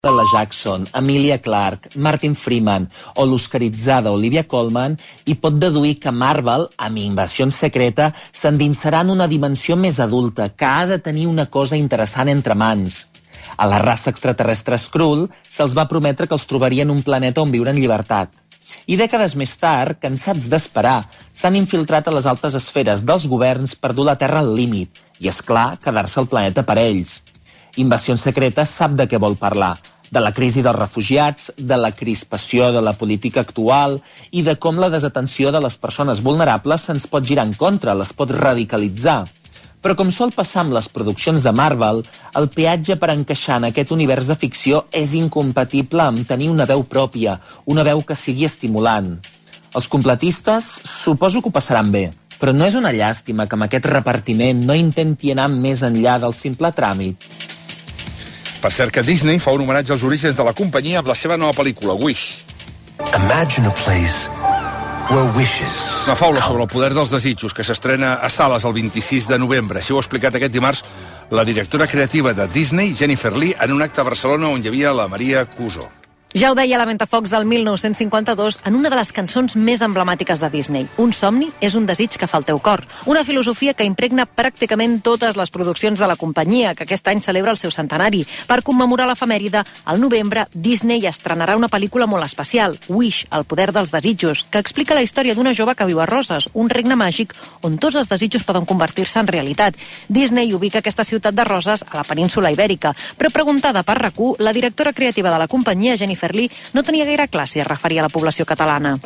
Samuel L. Jackson, Emilia Clarke, Martin Freeman o l'oscaritzada Olivia Colman, i pot deduir que Marvel, amb Invasió Secreta, s'endinsarà en una dimensió més adulta, que ha de tenir una cosa interessant entre mans. A la raça extraterrestre Skrull se'ls va prometre que els trobaria en un planeta on viure en llibertat. I dècades més tard, cansats d'esperar, s'han infiltrat a les altes esferes dels governs per dur la Terra al límit i, és clar, quedar-se el planeta per ells. Invasió Secreta sap de què vol parlar, de la crisi dels refugiats, de la crispació de la política actual i de com la desatenció de les persones vulnerables se'ns pot girar en contra, les pot radicalitzar. Però com sol passar amb les produccions de Marvel, el peatge per encaixar en aquest univers de ficció és incompatible amb tenir una veu pròpia, una veu que sigui estimulant. Els completistes suposo que ho passaran bé, però no és una llàstima que amb aquest repartiment no intenti anar més enllà del simple tràmit. Per cert que Disney fa un homenatge als orígens de la companyia amb la seva nova pel·lícula, Wish. Imagine a place where wishes... Una faula sobre el poder dels desitjos que s'estrena a sales el 26 de novembre. Així ho ha explicat aquest dimarts la directora creativa de Disney, Jennifer Lee, en un acte a Barcelona on hi havia la Maria Cuso. Ja ho deia la Ventafocs del 1952 en una de les cançons més emblemàtiques de Disney. Un somni és un desig que fa el teu cor. Una filosofia que impregna pràcticament totes les produccions de la companyia, que aquest any celebra el seu centenari. Per commemorar l'efemèride, al novembre, Disney estrenarà una pel·lícula molt especial, Wish, el poder dels desitjos, que explica la història d'una jove que viu a Roses, un regne màgic on tots els desitjos poden convertir-se en realitat. Disney ubica aquesta ciutat de Roses a la península Ibèrica, però preguntada per RAC1, la directora creativa de la companyia, Jennifer Lee, no tenia gaire clar si es referia a la població catalana.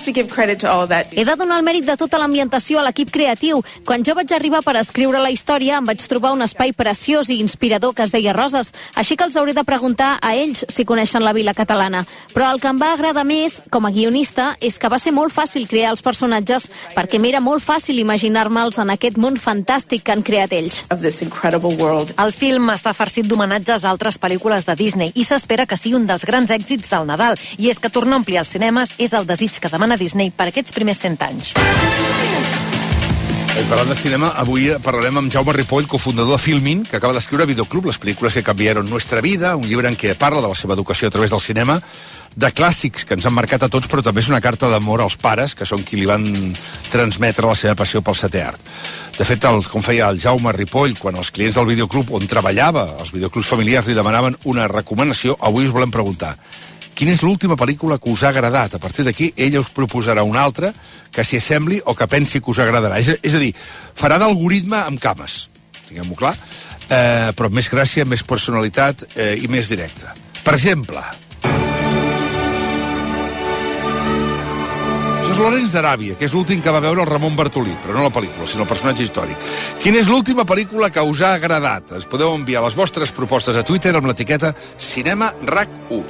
He de donar el mèrit de tota l'ambientació a l'equip creatiu. Quan jo vaig arribar per escriure la història, em vaig trobar un espai preciós i inspirador que es deia Roses, així que els hauré de preguntar a ells si coneixen la vila catalana. Però el que em va agradar més, com a guionista, és que va ser molt fàcil crear els personatges perquè m'era molt fàcil imaginar-me'ls en aquest món fantàstic que han creat ells. El film està farcit d'homenatges a altres pel·lícules de Disney i s'espera que sigui un dels grans èxits del Nadal, i és que tornar a omplir els cinemes és el desig que demana Disney per aquests primers 100 anys. I parlant de cinema, avui parlarem amb Jaume Ripoll, cofundador de Filmin, que acaba d'escriure Videoclub, les pel·lícules que canviaron nuestra vida, un llibre en què parla de la seva educació a través del cinema, de clàssics que ens han marcat a tots, però també és una carta d'amor als pares, que són qui li van transmetre la seva passió pel setè art. De fet, com feia el Jaume Ripoll, quan els clients del Videoclub on treballava, els videoclubs familiars, li demanaven una recomanació, avui us volem preguntar: quina és l'última pel·lícula que us ha agradat? A partir d'aquí, ella us proposarà una altra que s'hi assembli o que pensi que us agradarà. És a dir, farà d'algoritme amb cames, tinguem-ho clar, però amb més gràcia, més personalitat i més directa. Per exemple, això és Lawrence d'Aràbia, que és l'últim que va veure el Ramon Bartolí, però no la pel·lícula, sinó el personatge històric. Quina és l'última pel·lícula que us ha agradat? Ens podeu enviar les vostres propostes a Twitter amb l'etiqueta Cinema RAC1.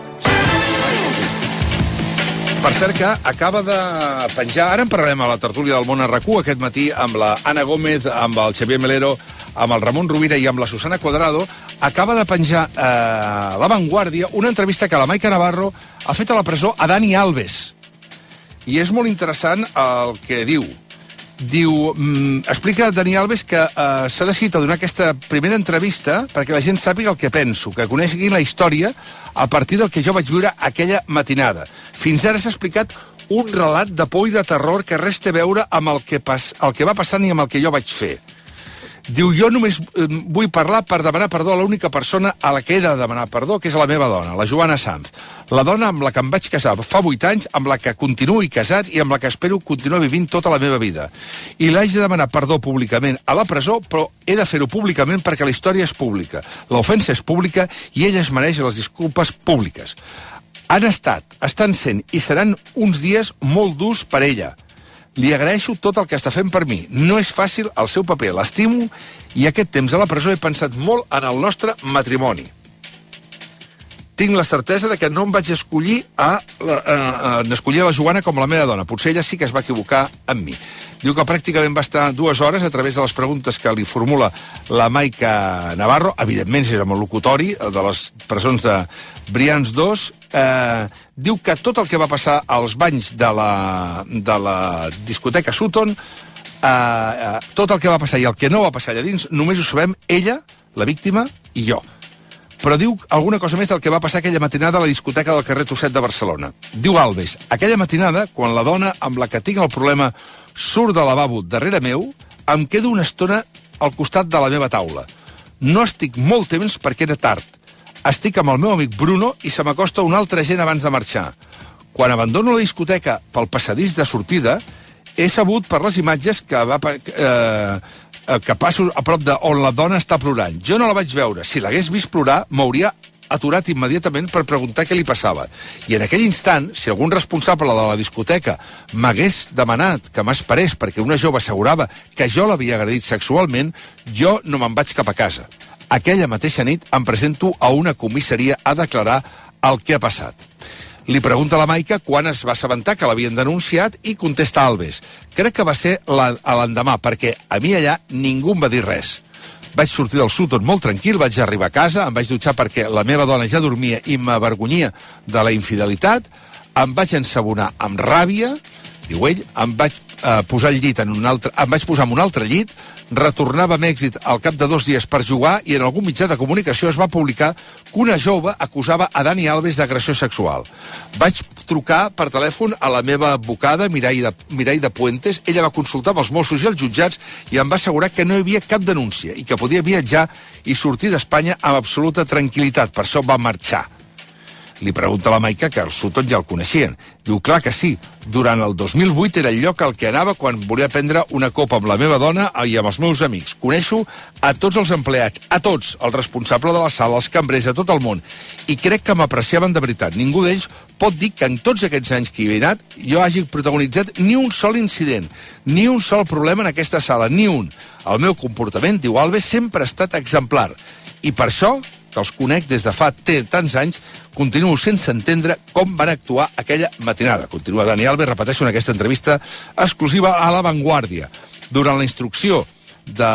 Per cert que acaba de penjar, ara en parlarem a la tertúlia del món a RAC1 aquest matí amb la Anna Gómez, amb el Xavier Melero, amb el Ramon Rovira i amb la Susana Cuadrado, acaba de penjar a La Vanguardia una entrevista que la Maica Navarro ha fet a la presó a Dani Alves. I és molt interessant el que diu. Explica Dani Alves que s'ha decidit a donar aquesta primera entrevista perquè la gent sàpiga el que penso, que coneguin la història a partir del que jo vaig viure aquella matinada. Fins ara s'ha explicat un relat de por i de terror que res té a veure amb el que va passant i amb el que jo vaig fer. Diu, jo només vull parlar per demanar perdó a l'única persona a la que he de demanar perdó, que és la meva dona, la Joana Sanz. La dona amb la que em vaig casar fa 8 anys, amb la que continuo casat i amb la que espero continuar vivint tota la meva vida. I l'haig de demanar perdó públicament a la presó, però he de fer-ho públicament perquè la història és pública, l'ofensa és pública i ella es mereix les disculpes públiques. Han estat, estan sent i seran uns dies molt durs per ella. Li agraeixo tot el que està fent per mi. No és fàcil el seu paper, l'estimo, i aquest temps a la presó he pensat molt en el nostre matrimoni. Tinc la certesa de que no em vaig escollir escollir a la Joana com la meva dona. Potser ella sí que es va equivocar amb mi. Diu que pràcticament va estar 2 hores a través de les preguntes que li formula la Maica Navarro, evidentment era molt locutori, de les presons de Brians 2. Diu que tot el que va passar als banys de la discoteca Sutton, tot el que va passar i el que no va passar allà dins, només ho sabem ella, la víctima, i jo. però diu alguna cosa més del que va passar aquella matinada a la discoteca del carrer Tosset de Barcelona. Diu Alves, aquella matinada, quan la dona amb la que tinc el problema surt del lavabo darrere meu, em quedo una estona al costat de la meva taula. No estic molt temps perquè era tard. Estic amb el meu amic Bruno i se m'acosta una altra gent abans de marxar. Quan abandono la discoteca pel passadís de sortida, he sabut per les imatges que passo a prop d'on la dona està plorant. Jo no la vaig veure. Si l'hagués vist plorar, m'hauria aturat immediatament per preguntar què li passava. I en aquell instant, si algun responsable de la discoteca m'hagués demanat que m'esperés perquè una jove assegurava que jo l'havia agredit sexualment, jo no me'n vaig cap a casa. Aquella mateixa nit em presento a una comissaria a declarar el que ha passat. Li pregunta a la Maica quan es va assabentar que l'havien denunciat i contesta Alves. Crec que va ser l'endemà, perquè a mi allà ningú em va dir res. Vaig sortir del Sutton molt tranquil, vaig arribar a casa, em vaig dutxar perquè la meva dona ja dormia i m'avergonyia de la infidelitat, em vaig ensabonar amb ràbia, diu ell, em vaig posar el llit em vaig posar en un altre llit, retornava amb èxit al cap de 2 dies per jugar i en algun mitjà de comunicació es va publicar que una jove acusava a Dani Alves d'agressió sexual. Vaig trucar per telèfon a la meva advocada, Mirai de Puentes. Ella va consultar amb els Mossos i els jutjats i em va assegurar que no hi havia cap denúncia i que podia viatjar i sortir d'Espanya amb absoluta tranquil·litat. Per això va marxar. Li pregunta a la Maica que el Sutton ja el coneixien. Diu, clar que sí. Durant el 2008 era el lloc al que anava quan volia prendre una copa amb la meva dona i amb els meus amics. Coneixo a tots els empleats, a tots, el responsable de la sala, els cambrers, a tot el món. I crec que m'apreciaven de veritat. Ningú d'ells pot dir que en tots aquests anys que hi he anat jo hagi protagonitzat ni un sol incident, ni un sol problema en aquesta sala, ni un. El meu comportament, diu Alves, sempre ha estat exemplar. I per això, que els conec des de fa tants anys, continuo sense entendre com van actuar aquella matinada. Continua Dani Alves, repeteixo, en aquesta entrevista exclusiva a La Vanguardia. Durant la instrucció de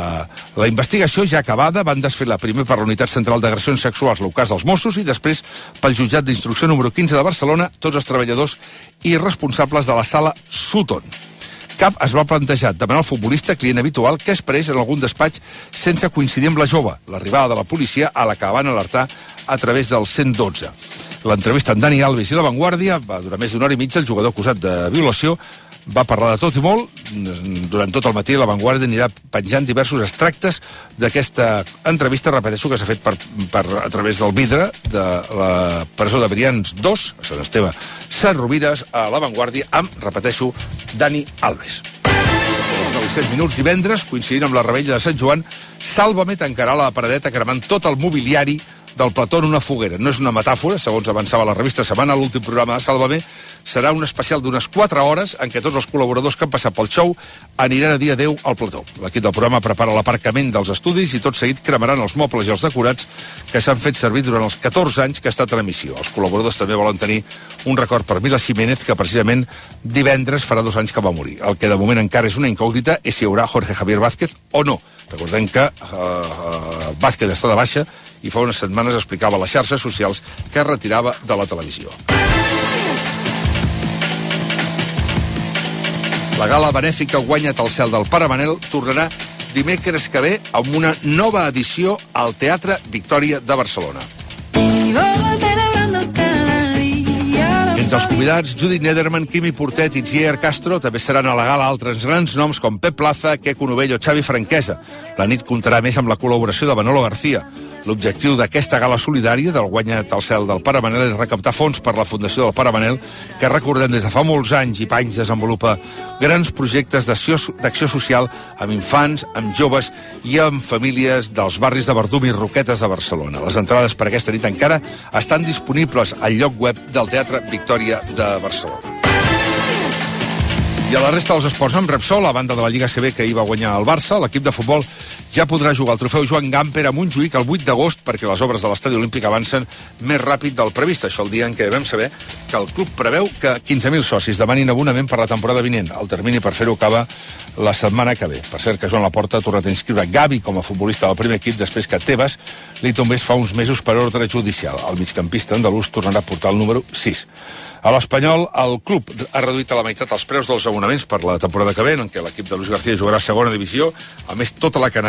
la investigació ja acabada, van desfilar primer per la Unitat Central d'Agressions Sexuals, el cas dels Mossos, i després pel jutjat d'instrucció número 15 de Barcelona, tots els treballadors i responsables de la sala Sutton. Cap es va plantejar demanar al futbolista, client habitual, que esperés en algun despatx sense coincidir amb la jove, l'arribada de la policia a la que van alertar a través del 112. L'entrevista amb Dani Alves i La Vanguardia va durar més d'1 hora i mitja. El jugador acusat de violació va parlar de tot i molt. Durant tot el matí La Vanguardia anirà penjant diversos extractes d'aquesta entrevista, repeteixo, que s'ha fet a través del vidre de la presó de Brians 2, a Sant Esteve Sant Rovires, a La Vanguardia, amb, repeteixo, Dani Alves. Als 17 minuts divendres, coincidint amb la revetlla de Sant Joan, Sálvame tancarà la paradeta cremant tot el mobiliari del plató en una foguera. No és una metàfora, segons avançava la revista Setmana, l'últim programa de Sálvame serà un especial d'unes 4 hores en què tots els col·laboradors que han passat pel show aniran a dir adeu al plató. L'equip del programa prepara l'aparcament dels estudis i tot seguit cremaran els mobles i els decorats que s'han fet servir durant els 14 anys que ha estat en emissió. Els col·laboradors també volen tenir un record per Mila Ximénez, que precisament divendres farà 2 anys que va morir. El que de moment encara és una incògnita és si hi haurà Jorge Javier Vázquez o no. Recordem que Vázquez està de baixa i fa unes setmanes explicava a les xarxes socials que es retirava de la televisió. La gala benèfica Guanya't el cel del Pare Manel tornarà dimecres que ve amb una nova edició al Teatre Victòria de Barcelona. Entre els convidats, Judith Nederman, Quimi Portet i Itziar Castro, també seran a la gala altres grans noms com Pep Plaza, Queco Novell o Xavi Franquesa. La nit comptarà més amb la col·laboració de Manolo García. L'objectiu d'aquesta gala solidària del Guanya't el cel del Pare Manel és recaptar fons per la Fundació del Pare Manel, que recordem des de fa molts anys i panys desenvolupa grans projectes d'acció social amb infants, amb joves i amb famílies dels barris de Verdum i Roquetes de Barcelona. Les entrades per aquesta nit encara estan disponibles al lloc web del Teatre Victòria de Barcelona. I a la resta dels esports, amb Repsol, a banda de la Lliga CB que hi va guanyar el Barça, l'equip de futbol ja podrà jugar el trofeu Joan Gamper a Montjuïc el 8 d'agost perquè les obres de l'estadi olímpic avancen més ràpid del previst. Això el dia en què vam saber que el club preveu que 15.000 socis demanin abonament per la temporada vinent. El termini per fer-ho acaba la setmana que ve. Per cert, que Joan Laporta ha tornat a inscriure Gavi com a futbolista del primer equip després que Tebas li tombés fa uns mesos per ordre judicial. El migcampista andalús tornarà a portar el número 6. A l'Espanyol, el club ha reduït a la meitat els preus dels abonaments per la temporada que ve, en què l'equip de Luis García jugarà a segona divisió. A més, tota la canalla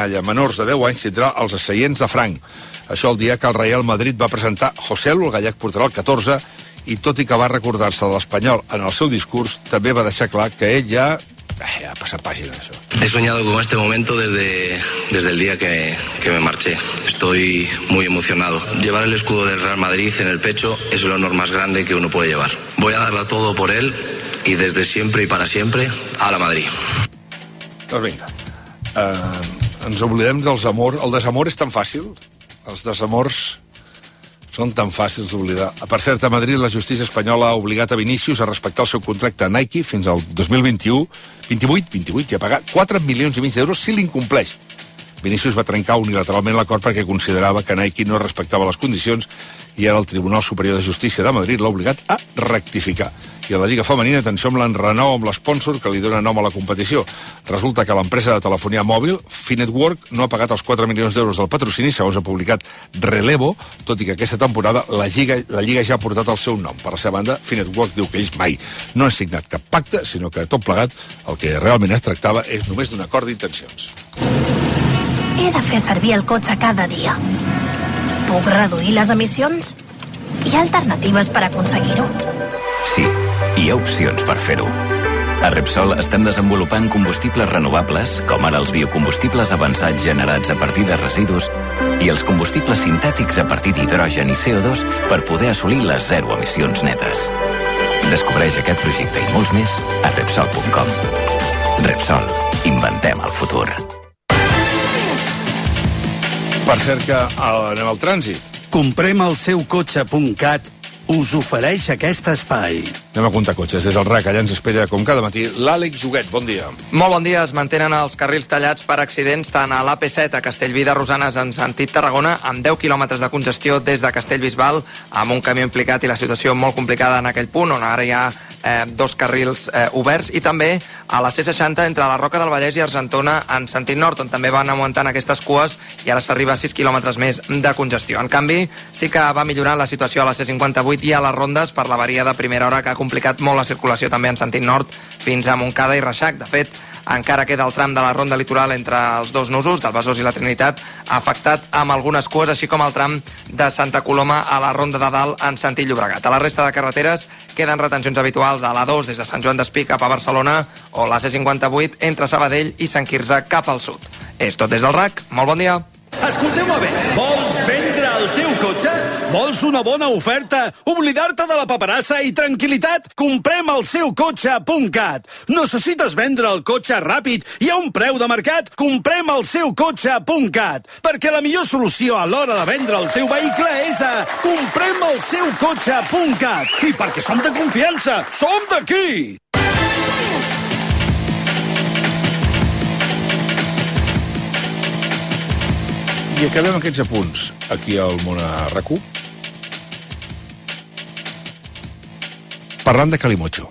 canalla menors de 10 anys tindrà els asseients de franc. Això el dia que el Real Madrid va presentar Joselu, el gallec portarà el 14, i tot i que va recordar-se de l'Espanyol en el seu discurs, també va deixar clar que ell ja ha passat pàgina, això. He soñado con este momento desde el día que me marché. Estoy muy emocionado. Llevar el escudo del Real Madrid en el pecho es el honor más grande que uno puede llevar. Voy a darlo todo por él y desde siempre y para siempre a la Madrid. Doncs vinga, ens oblidem dels amors. El desamor és tan fàcil. Els desamors són tan fàcils d'oblidar. Per cert, a Madrid la justícia espanyola ha obligat a Vinícius a respectar el seu contracte a Nike fins al 2028 i a pagar 4,5 milions d'euros si l'incompleix. Vinícius va trencar unilateralment l'acord perquè considerava que Nike no respectava les condicions i ara el Tribunal Superior de Justícia de Madrid l'ha obligat a rectificar. I a la Lliga Femenina, atenció amb l'enrenou amb l'espònsor que li dona nom a la competició. Resulta que l'empresa de telefonia mòbil, Finetwork, no ha pagat els 4 milions d'euros del patrocini, segons ha publicat Relevo, tot i que aquesta temporada la Lliga ja ha portat el seu nom. Per la seva banda, Finetwork diu que ells mai no han signat cap pacte, sinó que tot plegat el que realment es tractava és només d'un acord d'intencions. He de fer servir el cotxe cada dia. Puc reduir les emissions? Hi ha alternatives per aconseguir-ho? Sí, hi ha opcions per fer-ho. A Repsol estem desenvolupant combustibles renovables, com ara els biocombustibles avançats generats a partir de residus i els combustibles sintètics a partir d'hidrogen i CO2 per poder assolir les 0 emissions netes. Descobreix aquest projecte i molts més a Repsol.com. Repsol. Inventem el futur. Per cert que anem al trànsit. Compremalseucotxe.cat us ofereix aquest espai. Anem a comptar cotxes. Des del RAC, allà ens espera, com cada matí, l'Àlex Huguet. Bon dia. Molt bon dia. Es mantenen els carrils tallats per accidents tant a l'AP7 a Castellví de Rosanes en sentit Tarragona, amb 10 quilòmetres de congestió des de Castellbisbal, amb un camió implicat i la situació molt complicada en aquell punt, on ara hi ha 2 carrils oberts, i també a la C60 entre la Roca del Vallès i Argentona en sentit nord, on també van augmentant aquestes cues i ara s'arriba a 6 quilòmetres més de congestió. En canvi, sí que va millorant la situació a la C58 i a les rondes per l'avaria de primera hora que ha complicat molt la circulació també en sentit nord fins a Montcada i Reixac. De fet, encara queda el tram de la ronda litoral entre els dos nusos, del Besòs i la Trinitat, afectat amb algunes cues, així com el tram de Santa Coloma a la ronda de dalt en sentit Llobregat. A la resta de carreteres queden retencions habituals a l'A2 des de Sant Joan d'Espí cap a Barcelona o la C58 entre Sabadell i Sant Quirze cap al sud. És tot des del RAC. Molt bon dia. Escolteu-me bé, vols vendre el teu cotxe? Vols una bona oferta? Oblidar-te de la paperassa i tranquil·litat? Compremalseucotxe.cat. Necessites vendre el cotxe ràpid i a un preu de mercat? Compremalseucotxe.cat. Perquè la millor solució a l'hora de vendre el teu vehicle és a Compremalseucotxe.cat. I perquè som de confiança, som d'aquí! I acabem aquests apunts aquí al Món a RAC1 parlant de Calimocho.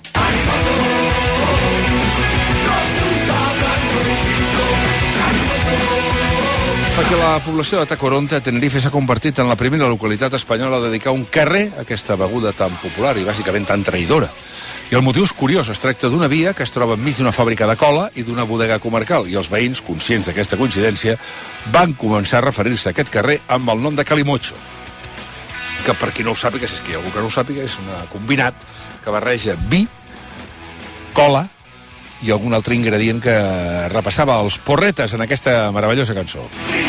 Perquè la població de Tacoronte, a Tenerife, s'ha convertit en la primera localitat espanyola a dedicar un carrer a aquesta beguda tan popular i bàsicament tan traïdora. I el motiu és curiós, es tracta d'una via que es troba enmig d'una fàbrica de cola i d'una bodega comarcal, i els veïns, conscients d'aquesta coincidència, van començar a referir-se a aquest carrer amb el nom de Calimocho, que per qui no ho sàpiga, si és que hi ha algú que no ho sàpiga, és un combinat que barreja vi, cola i algun altre ingredient que repassava els porretes en aquesta meravellosa cançó.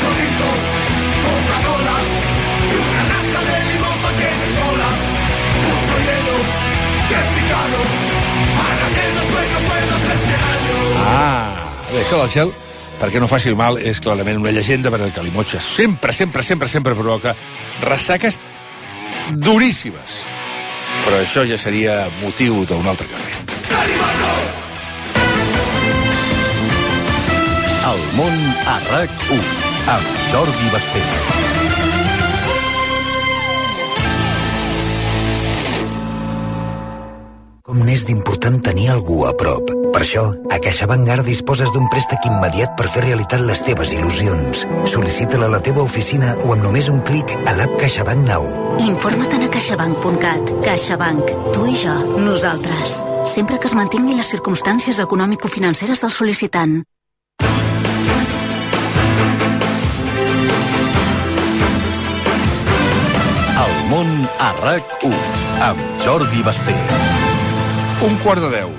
Bé, això del gel, perquè no faci mal, és clarament una llegenda per al Calimocho. Sempre provoca ressaques duríssimes. Però això ja seria motiu d'un altre carrer. El Món a RAC1 amb Jordi Basté. Com n'és d'important tenir algú a prop. Per això, a CaixaBank Ara disposes d'un préstec immediat per fer realitat les teves il·lusions. Sol·licita-la a la teva oficina o amb només un clic a l'app CaixaBank Now. Informa't a caixabank.cat. CaixaBank. Tu i jo. Nosaltres. Sempre que es mantinguin les circumstàncies econòmico-financeres del sol·licitant. món a RAC1 amb Jordi Basté. 9:45.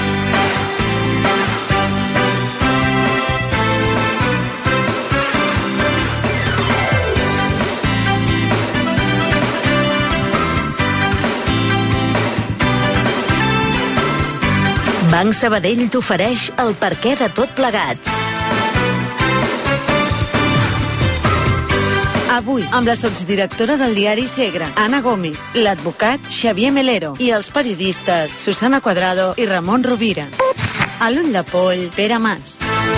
Banc Sabadell t'ofereix el perquè de tot plegat. Avui, amb la sotsdirectora del diari Segre, Anna Gómez, l'advocat Xavier Melero i els periodistes Susana Cuadrado i Ramon Rovira. A l'ull de poll, Pere Mas.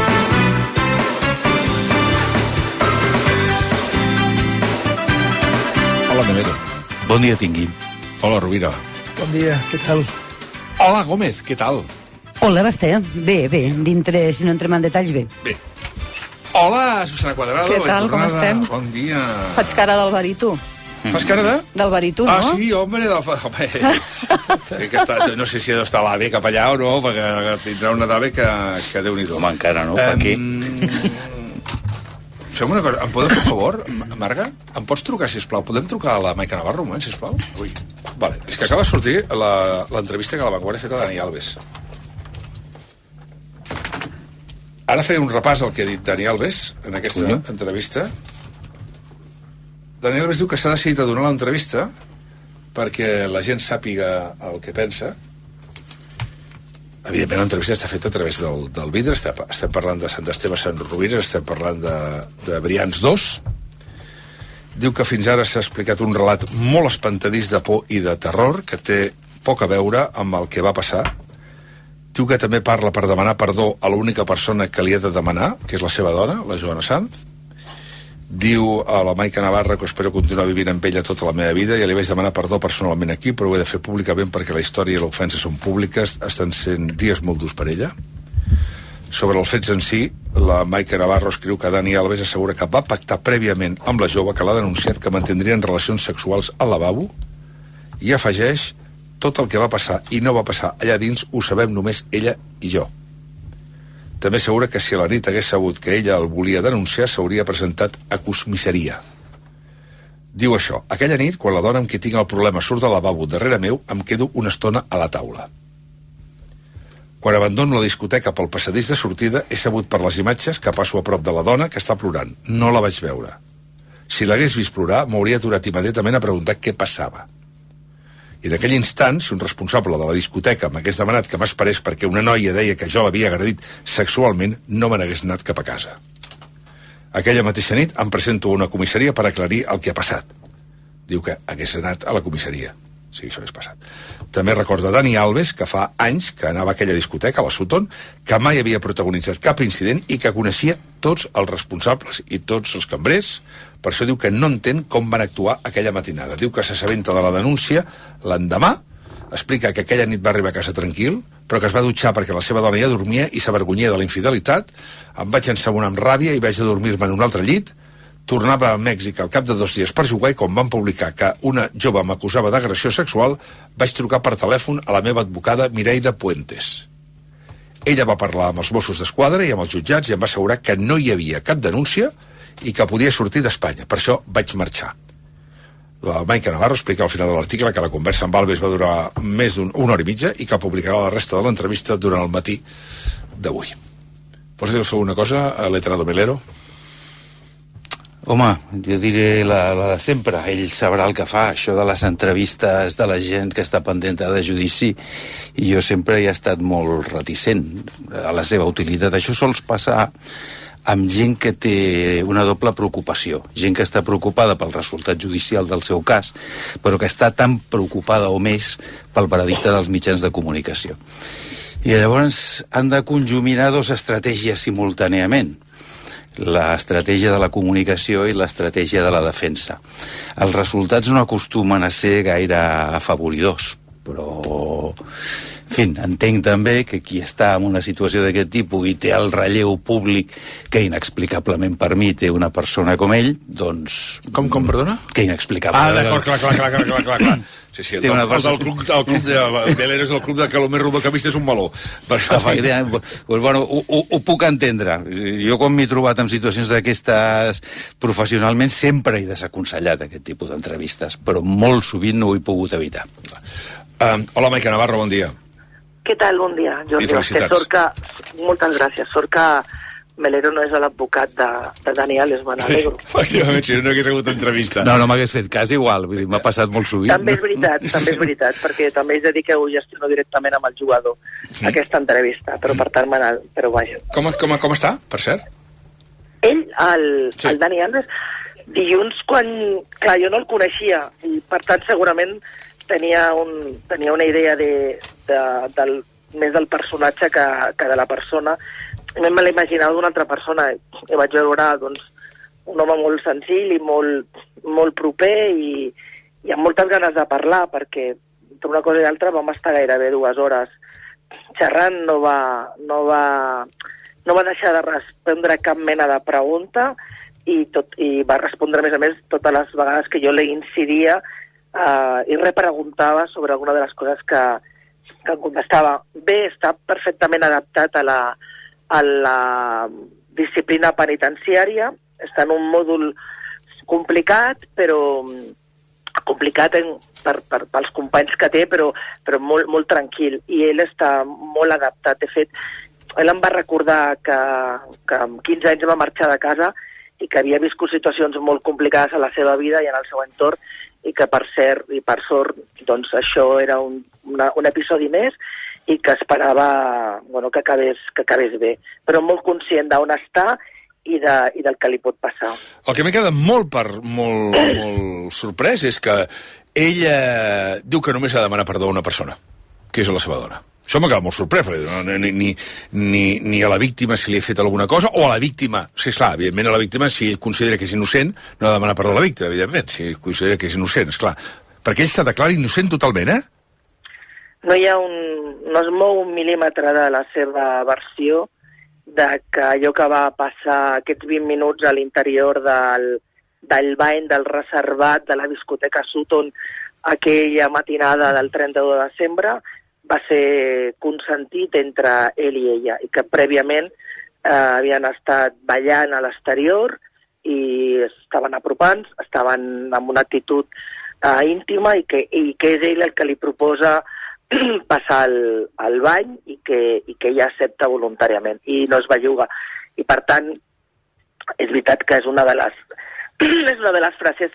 Hola, Melero. Bon dia tingui. Hola, Rovira. Bon dia, què tal? Hola, Gómez, què tal? Hola, Basté. Bé, dintre, si no entrem en detalls, bé. Bé. Hola, Susana Cuadrado. Què tal, com estem? Bon dia. Faig cara del baríto. Fas cara de? Del baríto, no? Ah, sí, home, home. Sí que està, no sé si ha d'estar l'AVE cap allà o no, perquè tindrà una d'AVE que Déu-n'hi-do. Home, encara no, per aquí. Fem una cosa, em podeu fer un favor, Marga? Em pots trucar, sisplau? Podem trucar a la Maica Navarro, un moment, sisplau? Ui. Vale, és que acaba de sortir l'entrevista que la Vanguardia ha fet a Dani Alves. Ara faré un repàs del que ha dit Dani Alves en aquesta entrevista. Dani Alves diu que s'ha decidit a donar l'entrevista perquè la gent sàpiga el que pensa. Evidentment, l'entrevista està feta a través del vidre. Estem parlant de Sant Esteve Sant Rovira, estem parlant de Brians 2. Diu que fins ara s'ha explicat un relat molt espantadís de por i de terror, que té poc a veure amb el que va passar. Diu que també parla per demanar perdó a l'única persona que li ha de demanar, que és la seva dona, la Joana Sanz. Diu a la Maica Navarra que espero continuar vivint amb ella tota la meva vida i li vaig demanar perdó personalment aquí, però ho he de fer públicament perquè la història i l'ofensa són públiques, estan sent dies molt durs per ella. Sobre els fets en si, la Maica Navarro escriu que Dani Alves assegura que va pactar prèviament amb la jove que l'ha denunciat que mantindrien relacions sexuals al lavabo i afegeix: tot el que va passar i no va passar allà dins ho sabem només ella i jo. També assegura que si a la nit hagués sabut que ella el volia denunciar, s'hauria presentat a comissaria. Diu això: aquella nit, quan la dona amb qui tinc el problema surt del lavabo darrere meu, em quedo una estona a la taula. Quan abandono la discoteca pel passadís de sortida, he sabut per les imatges que passo a prop de la dona que està plorant. No la vaig veure. Si l'hagués vist plorar, m'hauria aturat immediatament a preguntar què passava. I en aquell instant, si un responsable de la discoteca m'hagués demanat que m'esperés perquè una noia deia que jo l'havia agredit sexualment, no me n'hagués anat cap a casa. Aquella mateixa nit em presento a una comissaria per aclarir el que ha passat. Diu que hagués anat a la comissaria. Sí, això hagués passat. També recorda Dani Alves que fa anys que anava a aquella discoteca, a la Sutton, que mai havia protagonitzat cap incident i que coneixia tots els responsables i tots els cambrers. Per això diu que no entén com van actuar aquella matinada. Diu que s'assabenta de la denúncia l'endemà, explica que aquella nit va arribar a casa tranquil, però que es va dutxar perquè la seva dona ja dormia i s'avergonyia de la infidelitat. Em vaig ensabonar amb ràbia i vaig dormir-me en un altre llit. Tornava a Mèxic al cap de 2 dies per jugar i quan van publicar que una jove m'acusava d'agressió sexual, vaig trucar per telèfon a la meva advocada Mireida Puentes. Ella va parlar amb els Mossos d'Esquadra i amb els jutjats i em va assegurar que no hi havia cap denúncia i que podia sortir d'Espanya. Per això vaig marxar. La Maica Navarro explica al final de l'article que la conversa amb Alves va durar més d'una hora i mitja i que publicarà la resta de l'entrevista durant el matí d'avui. Vols dir alguna cosa, Letrado Melero? Home, jo diré la de sempre. Ell sabrà el que fa, això de les entrevistes de la gent que està pendent de judici, i jo sempre he estat molt reticent a la seva utilitat. Això sols passar amb gent que té una doble preocupació. Gent que està preocupada pel resultat judicial del seu cas, però que està tan preocupada o més pel veredicte dels mitjans de comunicació. I llavors han de conjuminar 2 estratègies simultàniament. L'estratègia de la comunicació i l'estratègia de la defensa. Els resultats no acostumen a ser gaire afavoridors, però fi, entenc també que qui està en una situació d'aquest tipus i té el relleu públic que inexplicablement per mi té una persona com ell, doncs... Com, perdona? Que inexplicablement... D'acord, clar. Sí, el club de Velero és el club de que el més rodó que ha vist és un meló. Pues, bueno, ho puc entendre. Jo quan m'he trobat en situacions d'aquestes professionalment sempre he desaconsellat aquest tipus d'entrevistes, però molt sovint no ho he pogut evitar. Hola, Maica Navarro, bon dia. Què tal? Bon dia, Jordi. I felicitats. Moltes gràcies. Sort que Melero no és l'advocat de Daniel, me n'alegro. Sí, efectivament, si no hagués hagut entrevista. No m'hagués fet cas igual, vull dir, m'ha passat molt sovint. També és veritat, perquè també és de dir que ho gestiono directament amb el jugador, aquesta entrevista, però per tant, però vaja. Com està, per cert? Ell, el Dani Alves, dilluns, quan... Clar, jo no el coneixia, i per tant, segurament tenia una idea més del personatge que de la persona. Me l'he imaginat d'una altra persona. I vaig veure, doncs, un home molt senzill i molt proper i amb moltes ganes de parlar, perquè entre una cosa i l'altra vam estar gairebé 2 hores xerrant, no va deixar de respondre cap mena de pregunta i va respondre, a més, totes les vegades que jo li incidia i repreguntava sobre alguna de les coses que em contestava. Bé, està perfectament adaptat a la disciplina penitenciària, està en un mòdul complicat, però complicat pels companys que té, però molt, molt tranquil, i ell està molt adaptat. De fet, ell em va recordar que amb 15 anys va marxar de casa i que havia viscut situacions molt complicades a la seva vida i en el seu entorn, i que per sort, doncs això era un episodi més i que esperava que acabés bé, però molt conscient d'on està i del que li pot passar. El que m'he quedat molt sorprès és que ella diu que només ha de demanar perdó a una persona, que és a la seva dona. Això m'ha quedat molt sorprès, perquè ni a la víctima si li ha fet alguna cosa, o a la víctima, sí, clar, evidentment a la víctima, si ell considera que és innocent, no ha de demanar perdó a la víctima, evidentment, si considera que és innocent, esclar. Perquè ell s'ha declarat innocent totalment, No es mou un mil·límetre de la seva versió de que allò que va passar aquests 20 minuts a l'interior del bany, del reservat de la discoteca Sutton aquella matinada del 31 de desembre va ser consentit entre ell i ella, i que prèviament havien estat ballant a l'exterior i estaven apropant, estaven amb una actitud íntima i que és ell el que li proposa passar al bany i que ella accepta voluntàriament i no es belluga. I per tant, és veritat que és una de les frases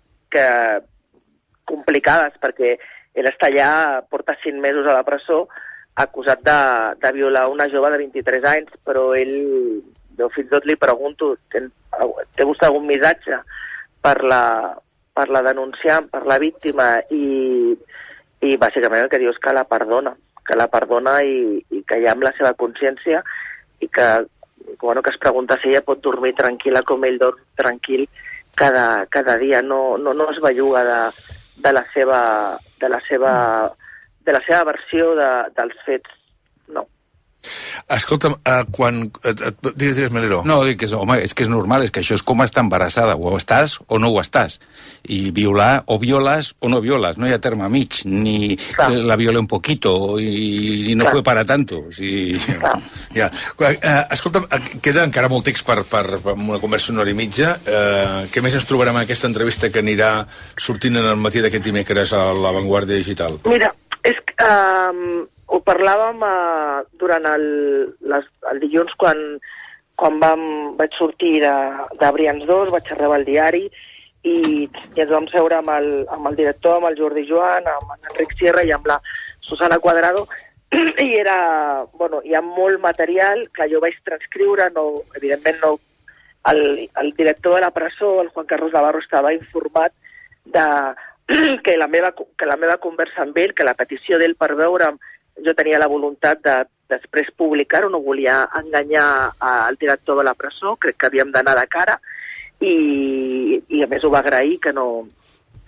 complicades, perquè ell està allà, porta 5 mesos a la presó, acusat de violar una jove de 23 anys, però ell, jo fins i tot li pregunto, té vostè algun missatge per la denunciant, per la víctima, i bàsicament el que diu és que la perdona i que ja amb la seva consciència i que es pregunta si ella pot dormir tranquil·la com ell dorm tranquil cada dia, no es belluga de la seva versió dels fets, no. Escolta'm, digues, Melero. No, dic que és que és normal, és que això és com estar embarassada, o estàs o no ho estàs. I violar, o violes o no violes, no hi ha terme mig, ni la violé un poquito i no fue para tanto. Ja. Escolta'm, queda encara molt text per una conversa una hora i mitja. Què més ens trobarem en aquesta entrevista que anirà sortint en el matí d'aquest dimecres a La Vanguardia Digital? Mira, és que ho parlàvem durant el dilluns quan vaig sortir de Brians 2, vaig arribar al diari i ens vam seure amb el director, amb el Jordi Joan, amb Enric Sierra i amb la Susana Cuadrado, i hi ha molt material que jo vaig transcriure, evidentment no. El director de la presó, el Juan Carlos Navarro, estava informat que la meva conversa amb ell, que la petició d'ell per veure'm, jo tenia la voluntat de després publicar-ho, no volia enganyar al director de la presó, crec que havíem d'anar de cara, i a més ho va agrair que no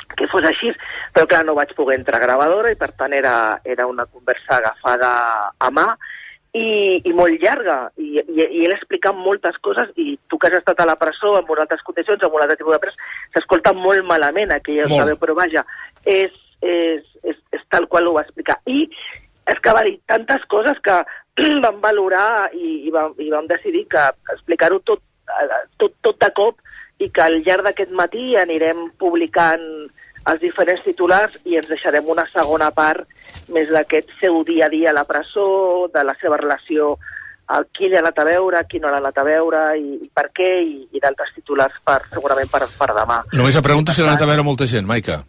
que fos així, però clar, no vaig poder entrar a gravadora i per tant era una conversa agafada a mà i molt llarga, i ell explicat moltes coses, i tu que has estat a la presó en unes altres condicions, en un altre tipus de pres, s'escolta molt malament aquella veu, però vaja, és tal qual ho va explicar. I és que va dir tantes coses que vam valorar i vam decidir que explicar-ho tot de cop, i que al llarg d'aquest matí anirem publicant els diferents titulars i ens deixarem una segona part més d'aquest seu dia a dia a la presó, de la seva relació, qui l'ha anat a veure, qui no l'ha anat a veure i per què, i d'altres titulars segurament per demà. Només em pregunto si l'ha anat a veure molta gent, Maica.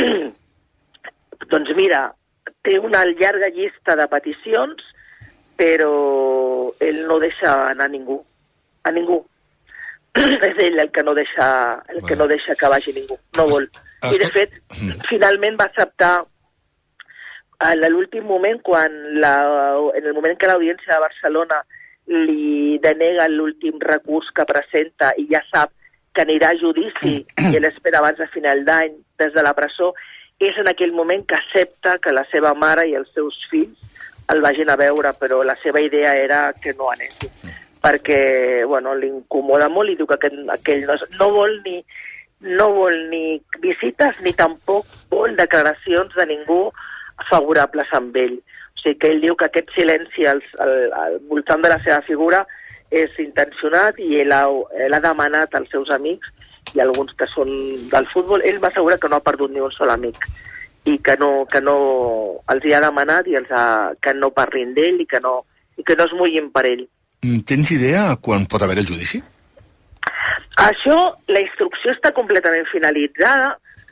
Doncs mira, té una llarga llista de peticions, però ell no deixa anar ningú. A ningú. És ell el que no deixa que vagi ningú. No vol. I de fet, finalment va acceptar en l'últim moment, en el moment que l'Audiència de Barcelona li denega l'últim recurs que presenta i ja sap que anirà a judici i ell espera abans de final d'any des de la presó, és en aquell moment que accepta que la seva mare i els seus fills el vagin a veure, però la seva idea era que no anessin, perquè l'incomoda molt i diu que aquell no vol ni visites ni tampoc vol declaracions de ningú favorables amb ell. O sigui que ell diu que aquest silenci al voltant de la seva figura és intencionat i ell ha demanat als seus amics i alguns que són del futbol, ell va assegurar que no ha perdut ni un sol amic i que no els hi ha demanat que no parlin d'ell i que no es mullin per ell. Tens idea quan pot haver el judici? Això, la instrucció està completament finalitzada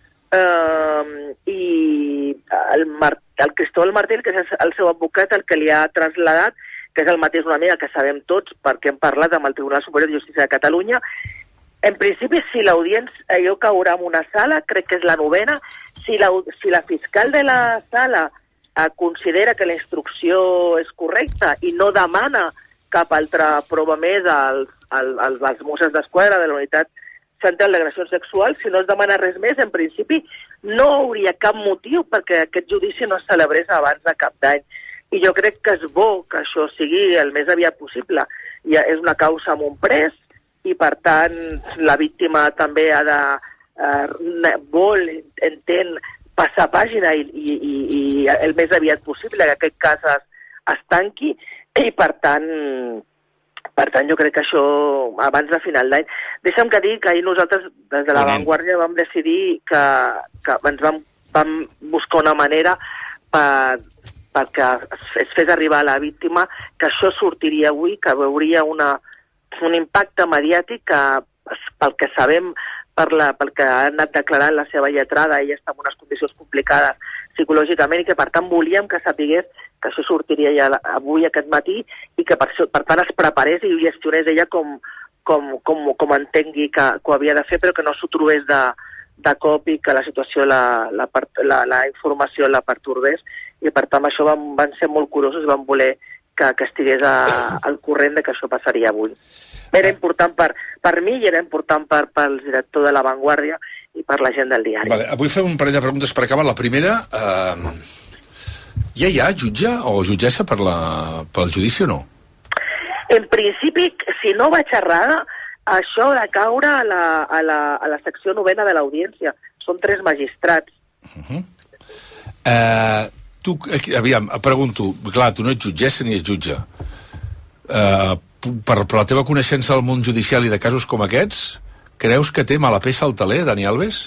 i el Cristóbal Martín, que és el seu advocat, el que li ha traslladat, que és el mateix una amiga que sabem tots perquè hem parlat amb el Tribunal Superior de Justícia de Catalunya. En principi, si l'audiència allò caurà en una sala, crec que és la 9ª, si la fiscal de la sala considera que la instrucció és correcta i no demana cap altra prova més als Mossos d'Esquadra de la Unitat Central d'Agressions Sexuals, si no es demana res més, en principi no hauria cap motiu perquè aquest judici no es celebrés abans de Cap d'Any. I jo crec que és bo que això sigui el més aviat possible. És una causa amb un pres i, per tant, la víctima també entén passar pàgina i el més aviat possible que aquest cas es tanqui i, per tant, jo crec que això abans de final d'any. Deixa'm que digui que ahir nosaltres, des de La Vanguardia, vam decidir que ens vam buscar una manera perquè es fes arribar a la víctima que això sortiria avui, que veuria un impacte mediàtic que, pel que sabem, pel que ha anat declarant la seva lletrada, ella està en unes condicions complicades psicològicament i que, per tant, volíem que sapigués que això sortiria ja avui, aquest matí, i que, per tant, es preparés i ho gestionés ella com entengui que ho havia de fer, però que no s'ho trobés de cop i que la situació, la informació la pertorbés. I, per tant, això van ser molt curosos i van voler que estigués al corrent de que això passaria avui. Era important per mi i era important pel director de La Vanguardia i per la gent del diari. Vale, avui fem un parell de preguntes per acabar. La primera, ja hi ha jutge o jutgessa pel judici o no? En principi, si no vaig errada, això ha de caure a la secció 9ª de l'Audiència. Són 3 magistrats. Tu, aviam, pregunto, clar, tu no ets jutgessa ni ets jutge. Per la teva coneixença del món judicial i de casos com aquests, creus que té mala peça al taler, Dani Alves?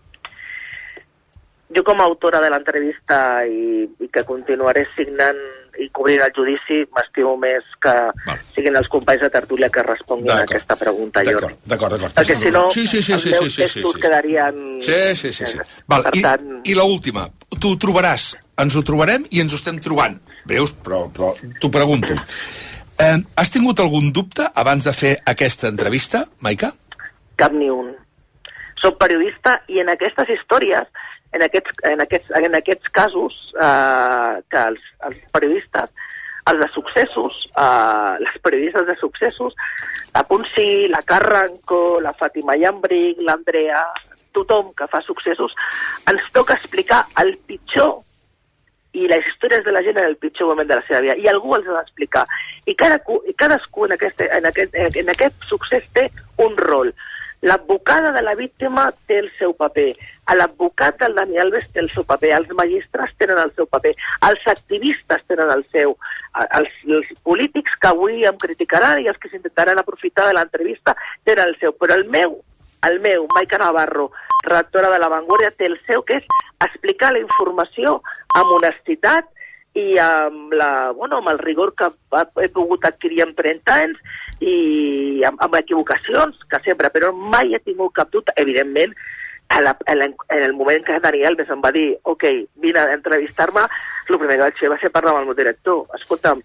Jo, com a autora de l'entrevista i que continuaré signant i cobrint el judici, m'estimo més que siguin els companys de tertúlia que responguin a aquesta pregunta. D'acord. Perquè si no, els meus textos quedarien... Sí. Val, i l'última, tu ho trobaràs, ens ho trobarem i ens ho estem trobant. Veus? Però t'ho pregunto. Has tingut algun dubte abans de fer aquesta entrevista, Maica? Cap ni un. Soc periodista i en aquestes històries, en aquests casos, que els periodistes, els de successos, les periodistes de successos, la Punsi, la Carranco, la Fàtima Llambric, l'Andrea, tothom que fa successos ens toca explicar el pitjor i les històries de la gent en el pitjor moment de la seva vida, i algú els ha d'explicar. I cadascú en aquest succés té un rol. L'advocada de la víctima té el seu paper, l'advocat del Dani Alves té el seu paper, els magistrats tenen el seu paper, els activistes tenen el seu, els polítics que avui em criticaran i els que s'intentaran aprofitar de l'entrevista tenen el seu, però el meu, Maica Navarro, redactora de La Vanguardia, té el seu, que és explicar la informació amb honestitat i amb el rigor que he pogut adquirir en 30 anys i amb equivocacions, que sempre, però mai he tingut cap dubte. Evidentment, en el moment que Dani Alves em va dir ok, vine a entrevistar-me, el primer que vaig fer va ser parlar amb el meu director. Escolta'm,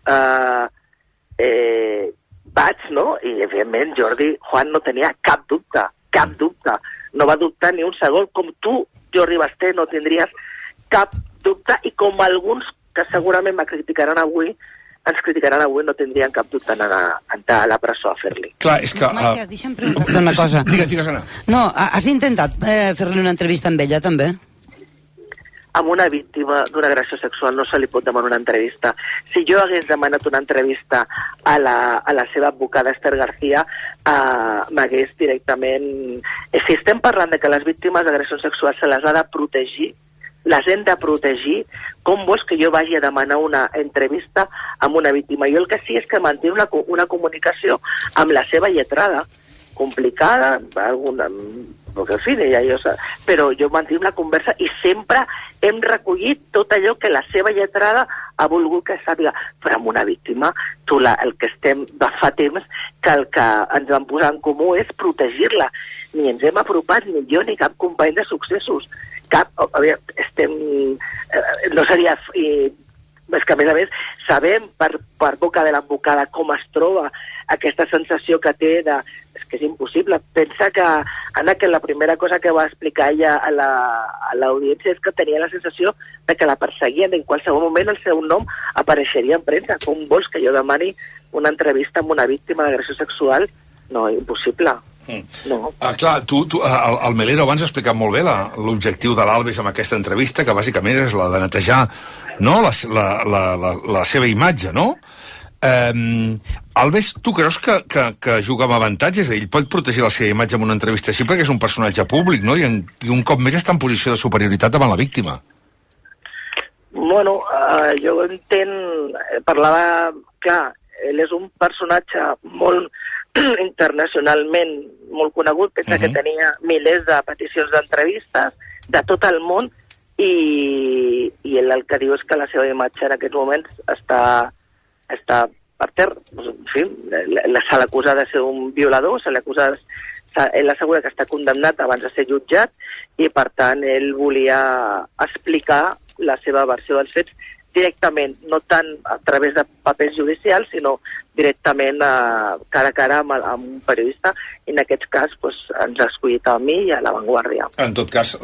vaig, no? I evidentment Jordi Juan no tenia cap dubte. No va dubtar ni un segon, com tu, Jordi Basté, no tindries cap dubte, i com alguns que segurament ens criticaran avui, no tindrien cap dubte en entrar a la presó a fer-li. Clar, és que... Maica, deixa'm preguntar una cosa. Digues, Anna. No, has intentat fer-li una entrevista amb ella, també? Amb una víctima d'una agressió sexual no se li pot demanar una entrevista. Si jo hagués demanat una entrevista a la seva advocada Esther García, m'hagués directament... Si estem parlant de que les víctimes d'agressions sexuals se les ha de protegir, les hem de protegir, com vols que jo vagi a demanar una entrevista amb una víctima? Jo el que sí és que mantinc una comunicació amb la seva lletrada, complicada, perquè, en fi, però jo mantinc la conversa i sempre hem recollit tot allò que la seva lletrada ha volgut que sàpiga. Però amb una víctima, el que estem de fa temps, que el que ens vam posar en comú és protegir-la. Ni ens hem apropat, ni jo ni cap company de successos. No seria... És que, a més, sabem per boca de l'advocada com es troba aquesta sensació que té de... És que és impossible. Pensa que, Anna, que la primera cosa que va explicar ella a l'audiència és que tenia la sensació de que la perseguien, en qualsevol moment el seu nom apareixeria en premsa. Com vols que jo demani una entrevista amb una víctima d'agressió sexual? No, impossible. No. Clar, el Melero abans ha explicat molt bé l'objectiu de l'Alves amb aquesta entrevista, que bàsicament és la de netejar, no, la seva imatge, no? Alves, tu creus que juga amb avantatges? Ell pot protegir la seva imatge amb una entrevista així perquè és un personatge públic, no? I un cop més està en posició de superioritat davant la víctima. Bueno, jo entenc... Parlava... Clar, ell és un personatge molt internacionalment molt conegut, pensa que tenia milers de peticions d'entrevistes de tot el món, i ell el que diu és que la seva imatge en aquests moments està per terra. En fi, se l'acusa de ser un violador, ell assegura que està condemnat abans de ser jutjat, i per tant ell volia explicar la seva versió dels fets directament, no tant a través de papers judicials, sinó directament cara a cara amb un periodista, i en aquest cas ens ha escollit a mi i a La Vanguardia. En tot cas,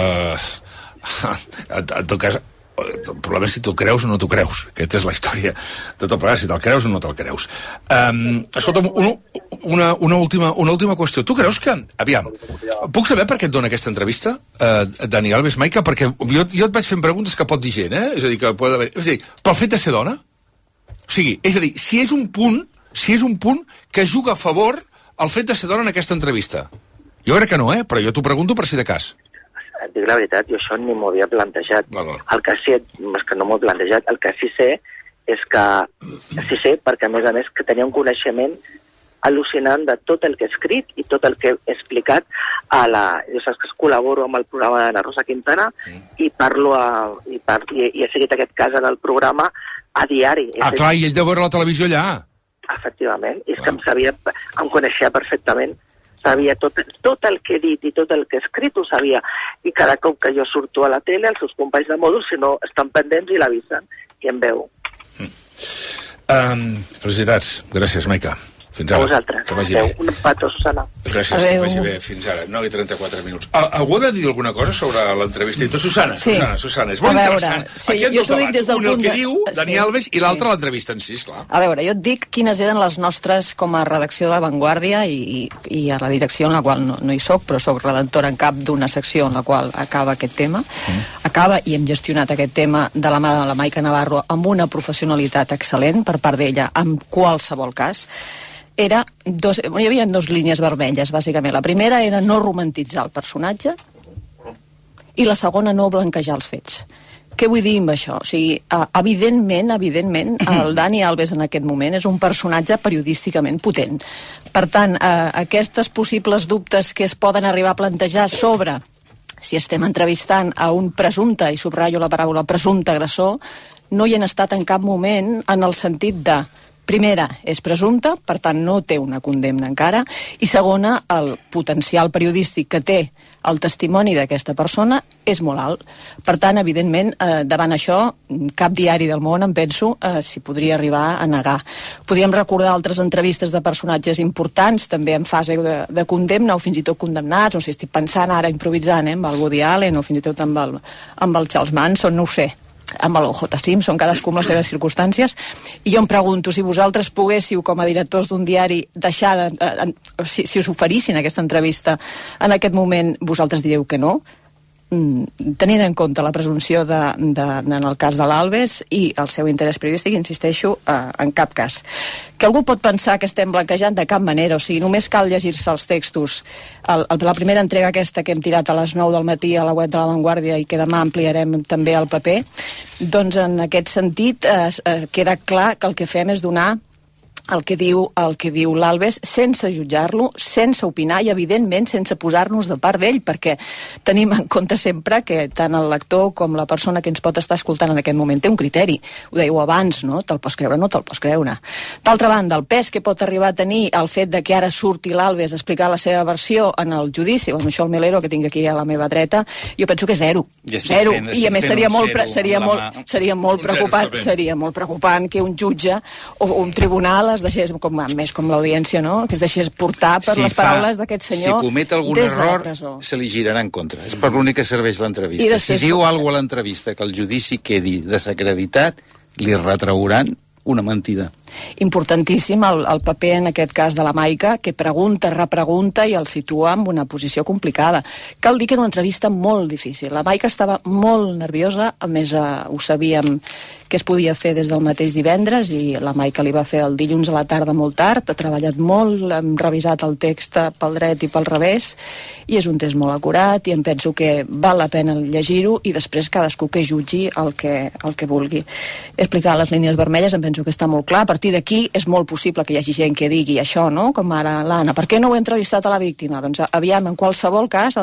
el problema és si t'ho creus o no t'ho creus. Aquesta és la història de tot plegat, si te'l creus o no te'l creus. Escolta'm, una última qüestió. Tu creus que... Aviam, puc saber per què et dona aquesta entrevista, Dani Alves, Maica? Perquè jo et vaig fent preguntes que pot dir gent, És a dir, que pot haver... És a dir, pel fet de ser dona? O sigui, és a dir, si és un punt que juga a favor el fet de ser dona en aquesta entrevista. Jo crec que no, però jo t'ho pregunto per si de cas. Et dic la veritat, jo això ni m'ho havia plantejat. El que sí, és que no m'ho he plantejat, el que sí sé és que... Sí sé, perquè a més que tenia un coneixement al·lucinant de tot el que he escrit i tot el que he explicat a la... Jo saps que col·laboro amb el programa de la Rosa Quintana i parlo i he seguit aquest cas en el programa a diari. Clar, i ell deu veure la televisió allà. Efectivament, i és que em coneixia perfectament. Sabia tot el que he dit i tot el que he escrit ho sabia, i cada cop que jo surto a la tele els seus companys de mòdul, si no, estan pendents i l'avisen i em veu. Felicitats, gràcies, Maica. Fins ara. A vosaltres. Que vagi bé. Un petó, Susana. Gràcies, que vagi bé. Fins ara. 9:34 minuts. Algú ha de dir alguna cosa sobre l'entrevista? Susana, és molt interessant. Aquí hi ha dos debats. Un el que diu Dani Alves i l'altre l'entrevista en si, esclar. A veure, jo et dic quines eren les nostres com a redacció de La Vanguardia i a la direcció en la qual no hi soc, però soc redactora en cap d'una secció en la qual acaba aquest tema. Acaba i hem gestionat aquest tema de la mà de la Maica Navarro amb una professionalitat excel·lent per part d'ella en qualsevol cas. Hi havia dues línies vermelles, bàsicament. La primera era no romantitzar el personatge i la segona no blanquejar els fets. Què vull dir amb això? O sigui, evidentment, el Dani Alves en aquest moment és un personatge periodísticament potent. Per tant, aquestes possibles dubtes que es poden arribar a plantejar sobre si estem entrevistant a un presumpte, i subratllo la paraula presumpte agressor, no hi han estat en cap moment en el sentit de primera, és presumpte, per tant no té una condemna encara, i segona, el potencial periodístic que té el testimoni d'aquesta persona és molt alt. Per tant, evidentment, davant això, cap diari del món, em penso, s'hi podria arribar a negar. Podríem recordar altres entrevistes de personatges importants, també en fase de condemna o fins i tot condemnats, no sé, estic pensant ara improvisant, amb el Woody Allen o fins i tot amb el Charles Manson, no ho sé, amb l'O.J. Simpson, cadascú amb les seves circumstàncies, i jo em pregunto si vosaltres poguéssiu, com a directors d'un diari, deixar si us oferissin aquesta entrevista en aquest moment, vosaltres diríeu que no, tenint en compte la presumpció en el cas de l'Alves i el seu interès periodístic, insisteixo, en cap cas. Que algú pot pensar que estem blanquejant de cap manera, o sigui, només cal llegir-se els textos. La primera entrega aquesta que hem tirat a les 9 del matí a la web de La Vanguardia i que demà ampliarem també al paper, doncs en aquest sentit queda clar que el que fem és donar el que diu l'Alves sense jutjar-lo, sense opinar i evidentment sense posar-nos de part d'ell, perquè tenim en compte sempre que tant el lector com la persona que ens pot estar escoltant en aquest moment té un criteri. Ho dèieu abans, no? Te'l pots creure o no te'l pots creure. D'altra banda, el pes que pot arribar a tenir el fet de que ara surti l'Alves a explicar la seva versió en el judici, amb això el Melero que tinc aquí a la meva dreta, jo penso que zero. Zero. I a més seria molt preocupant que un jutge o un tribunal es deixés, més com l'audiència, no? Que es deixés portar per les paraules d'aquest senyor. Si comet algun error, se li girarà en contra. És per l'únic que serveix l'entrevista. Si diu alguna cosa a l'entrevista que el judici quedi desacreditat, li retrauran una mentida. Importantíssim el paper en aquest cas de la Maica, que pregunta, repregunta i el situa en una posició complicada. Cal dir que era una entrevista molt difícil. La Maica estava molt nerviosa, a més ho sabíem que es podia fer des del mateix divendres i la Maica li va fer el dilluns a la tarda molt tard, ha treballat molt, hem revisat el text pel dret i pel revés i és un text molt acurat i em penso que val la pena llegir-ho i després cadascú que jutgi el que vulgui. He explicat les línies vermelles, em penso que està molt clar. A partir d'aquí és molt possible que hi hagi gent que digui això, no? Com ara l'Anna. Per què no ho he entrevistat a la víctima? Doncs aviam, en qualsevol cas,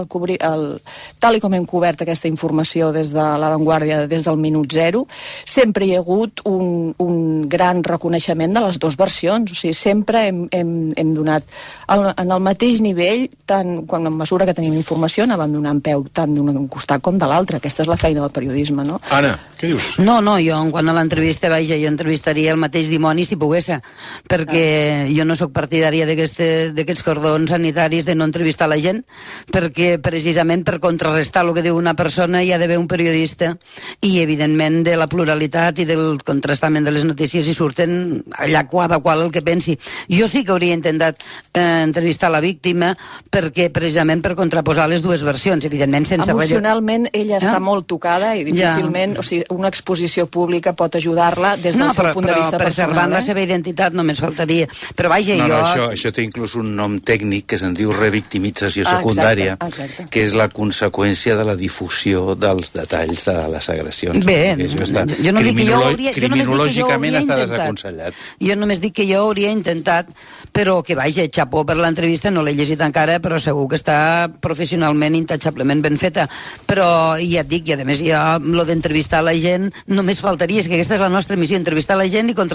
tal com hem cobert aquesta informació des de La Vanguardia, des del minut zero, sempre hi ha hagut un gran reconeixement de les dues versions. O sigui, sempre hem donat en el mateix nivell, tant quan a mesura que tenim informació anàvem donant peu tant d'un costat com de l'altre. Aquesta és la feina del periodisme, no? Anna, què dius? No, jo en quant a l'entrevista, jo entrevistaria el mateix dimoni si pogués, perquè jo no sóc partidària d'aquests cordons sanitaris de no entrevistar la gent, perquè precisament per contrarrestar el que diu una persona hi ha d'haver un periodista i evidentment de la pluralitat i del contrastament de les notícies hi surten allà cada qual el que pensi. Jo sí que hauria intentat entrevistar la víctima perquè precisament per contraposar les dues versions, evidentment sense... Emocionalment ella està molt tocada i difícilment, o sigui, una exposició pública pot ajudar-la des del seu punt de vista personal. Preservant la seva identitat només faltaria. Però vaja, això té inclús un nom tècnic que se'n diu revictimització secundària, que és la conseqüència de la difusió dels detalls de les agressions. Bé, jo no dic que jo hauria criminològicament està intentat. desaconsellat. Jo només dic que jo hauria intentat, però que vaja, xapó per l'entrevista, no l'he llegit encara, però segur que està professionalment, intachablement ben feta. Però ja et dic, i a més ja lo d'entrevistar la gent només faltaria, és que aquesta és la nostra missió, entrevistar la gent i contrarrestar el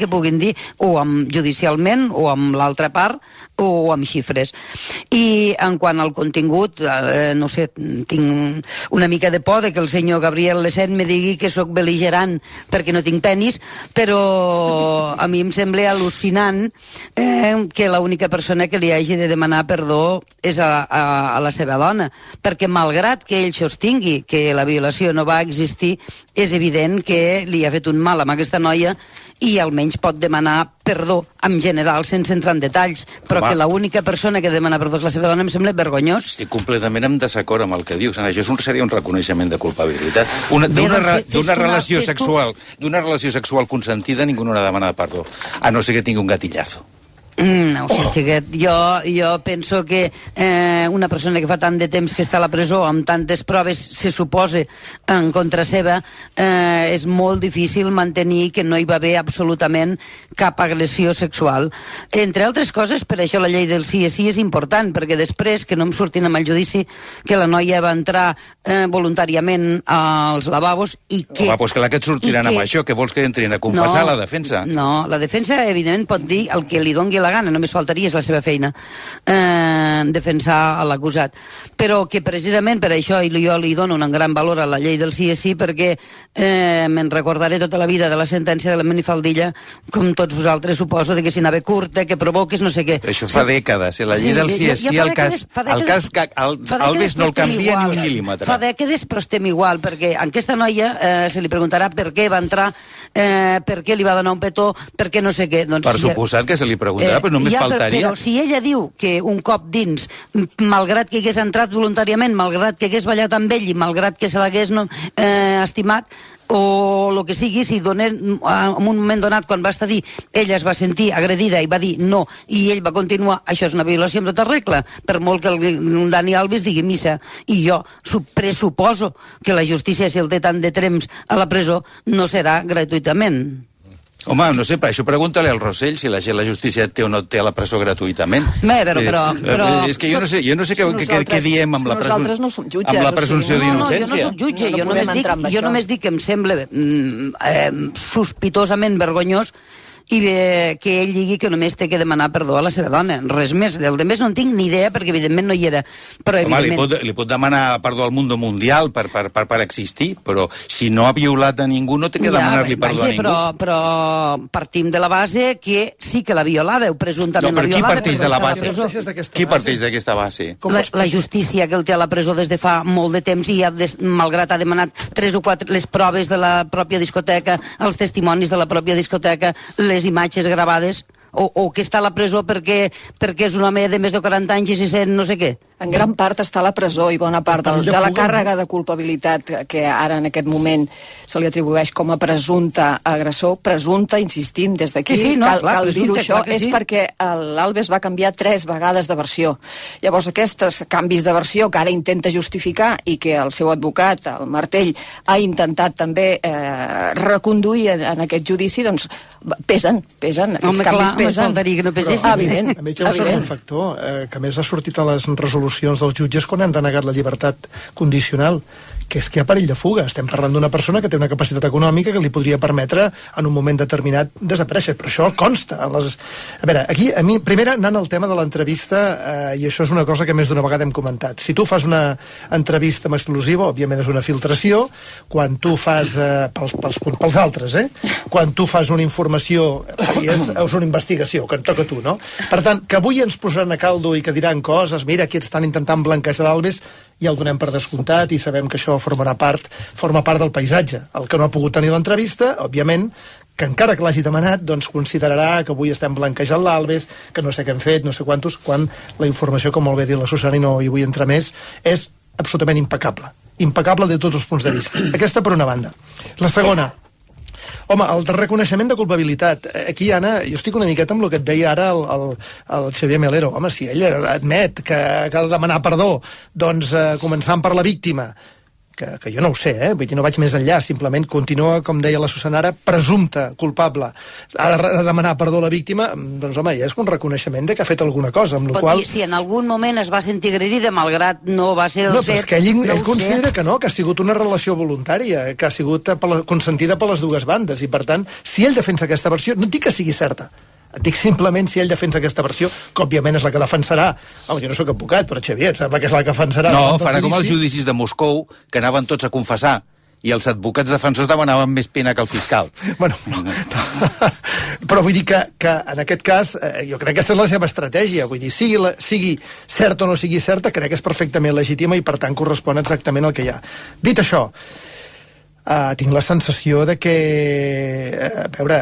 que puguin dir, o judicialment, o amb l'altra part, o amb xifres. I en quant al contingut, no sé, tinc una mica de por de que el senyor Gabriel Leset me digui que sóc bel·ligerant perquè no tinc penis, però a mi em sembla al·lucinant que l'única persona que li hagi de demanar perdó és a la seva dona, perquè malgrat que ell sostingui que la violació no va existir, és evident que li ha fet un mal a aquesta noia i almenys pot demanar perdó en general, sense entrar en detalls, però que l'única persona que demana perdó és la seva dona em sembla vergonyós. Estic completament en desacord amb el que dius. Això seria un reconeixement de culpabilitat. D'una relació sexual consentida ningú no ha de demanar perdó, a no ser que tingui un gatillazo. No ho sé, xiquet. Jo penso que una persona que fa tant de temps que està a la presó amb tantes proves se suposa en contra seva, és molt difícil mantenir que no hi va haver absolutament cap agressió sexual. Entre altres coses, per això la llei del sí és important, perquè després que no em surtin amb el judici que la noia va entrar voluntàriament als lavabos i que... Home, doncs clar que et sortiran amb això, que vols que entrin a confessar la defensa. No, la defensa evidentment pot dir el que li doni la gana, només faltaria, és la seva feina, defensar l'acusat. Però que precisament per això jo li dono un gran valor a la llei del sí és sí, perquè me'n recordaré tota la vida de la sentència de la minifaldilla, com tots vosaltres suposo, de que si anava curta, que provoques no sé què. Això fa dècades, la llei del sí és sí, el cas Alves no el canvia ni un mil·límetre. Fa dècades, però estem igual, perquè a aquesta noia se li preguntarà per què va entrar, per què li va donar un petó, per què no sé què. Per suposat que se li preguntarà, però només faltaria. Però si ella diu que un cop dins, malgrat que hagués entrat voluntàriament, malgrat que hagués ballat amb ell i malgrat que se l'hagués estimat, o el que sigui, si en un moment donat, quan va estar a dir, ella es va sentir agredida i va dir no, i ell va continuar, això és una violació amb tota regla, per molt que el Dani Alves digui missa. I jo pressuposo que la justícia, si el té tant de temps a la presó, no serà gratuïtament. Home, no sé, per això pregunta-li al Rossell si la justícia té o no té a la presó gratuïtament. Però... És que jo no sé què diem amb la presumpció d'innocència. Jo no soc jutge, jo només dic que em sembla sospitosament vergonyós i que ell digui que només té que demanar perdó a la seva dona, res més. Del de més no en tinc ni idea, perquè evidentment no hi era. Però home, li pot demanar perdó al mundo mundial per existir, però si no ha violat a ningú no té que demanar-li perdó a ningú. Però partim de la base que sí que l'ha violada, o presumptament l'ha violada. Qui parteix de la base? Qui parteix d'aquesta base? La justícia, que el té a la presó des de fa molt de temps i malgrat ha demanat 3 o 4 les proves de la pròpia discoteca, els testimonis de la pròpia discoteca, les imatges gravades, o que està a la presó perquè és un home de més de 40 anys i se sent no sé què. En gran part està a la presó i bona part de la càrrega de culpabilitat que ara en aquest moment se li atribueix com a presumpte agressor, presumpte, insistint des d'aquí, cal dir-ho això, és perquè l'Alves va canviar 3 vegades de versió. Llavors aquests canvis de versió que ara intenta justificar i que el seu advocat, el Martell, ha intentat també reconduir en aquest judici, doncs pesen, aquests canvis pesen. Que no pesessin. Evident. A més, hi ha un segon factor, que a més ha sortit a les resolucions dels jutges quan han denegat la llibertat condicional, que és que hi ha perill de fuga. Estem parlant d'una persona que té una capacitat econòmica que li podria permetre en un moment determinat desaparèixer, però això consta. A veure, aquí, a mi, primera, anant al tema de l'entrevista, i això és una cosa que més d'una vegada hem comentat. Si tu fas una entrevista amb exclusiva, òbviament és una filtració, quan tu fas, pels altres, quan tu fas una informació, és una investigació, que et toca a tu, no? Per tant, que avui ens posaran a caldo i que diran coses, mira, aquí estan intentant blanquejar l'Alves, ja ho donem per descomptat i sabem que això forma part del paisatge. El que no ha pogut tenir l'entrevista, òbviament, que encara que l'hagi demanat, doncs considerarà que avui estem blanquejant l'Alves, que no sé què hem fet, no sé quantos, quan la informació, com molt bé dit la Susana, i no hi vull entrar més, és absolutament impecable. Impecable de tots els punts de vista. Aquesta per una banda. La segona, home, el reconeixement de culpabilitat. Aquí, Anna, jo estic una miqueta amb el que et deia ara el Xavier Melero. Home, si ell admet que ha de demanar perdó, doncs començant per la víctima, que jo no ho sé, vull dir, no vaig més enllà, simplement continua, com deia la Susana ara, presumpte culpable. Ha de demanar perdó a la víctima, doncs home, ja és un reconeixement de que ha fet alguna cosa, amb la qual... Pot dir, si en algun moment es va sentir agredida, malgrat no va ser el fet... No, però és que ell considera que no, que ha sigut una relació voluntària, que ha sigut consentida per les dues bandes, i per tant, si ell defensa aquesta versió, no dic que sigui certa, dic simplement si ell defensa aquesta versió, que òbviament és la que defensarà. Home, jo no sóc advocat, però Xavier, em sembla que és la que defensarà. No, farà com els judicis de Moscou, que anaven tots a confessar, i els advocats defensors demanaven més pena que el fiscal. Bueno, no. Però vull dir que en aquest cas, jo crec que aquesta és la seva estratègia, vull dir, sigui certa o no sigui certa, crec que és perfectament legítima i per tant correspon exactament al que hi ha. Dit això, tinc la sensació de que, a veure,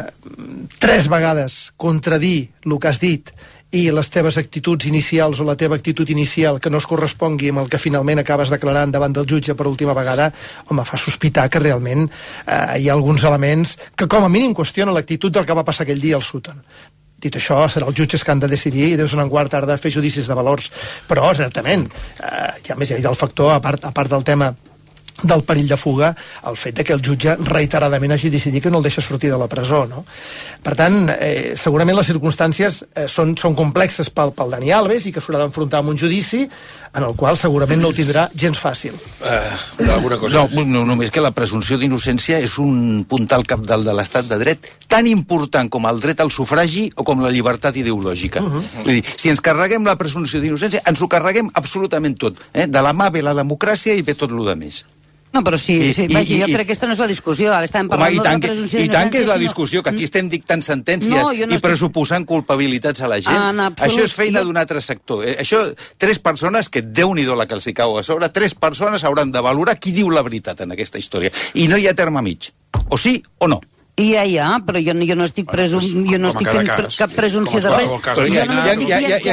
3 vegades contradir el que has dit i les teves actituds inicials o la teva actitud inicial que no es correspongui amb el que finalment acabes declarant davant del jutge per última vegada, home, fa sospitar que realment hi ha alguns elements que com a mínim qüestionen l'actitud del que va passar aquell dia al Sutton. Dit això, serà els jutges que han de decidir i Déu se n'enguard ara de fer judicis de valors. Però, certament, ja més hi ha el factor, a part del tema del perill de fuga, el fet de que el jutge reiteradament hagi decidit que no el deixa sortir de la presó, no? Per tant, segurament les circumstàncies són complexes pel Dani Alves i que s'haurà d'enfrontar amb un judici en el qual segurament no ho tindrà gens fàcil. Alguna cosa? No, només que la presumpció d'innocència és un puntal cabdal de l'estat de dret tan important com el dret al sufragi o com la llibertat ideològica. Vull dir, si ens carreguem la presumpció d'innocència, ens ho carreguem absolutament tot. De la mà ve la democràcia i ve tot lo de més. No, però sí, vaja, jo crec que aquesta no és la discussió, ara estàvem parlant de la presumpció d'innocència. I tant que és la discussió, que aquí estem dictant sentències i pressuposant culpabilitats a la gent. Això és feina d'un altre sector. Això, 3 persones, que Déu-n'hi-do la que els hi cau a sobre, 3 persones hauran de valorar qui diu la veritat en aquesta història. I no hi ha terme mig. O sí o no. Ja, però jo no estic fent cap presumpció de res. Jo només estic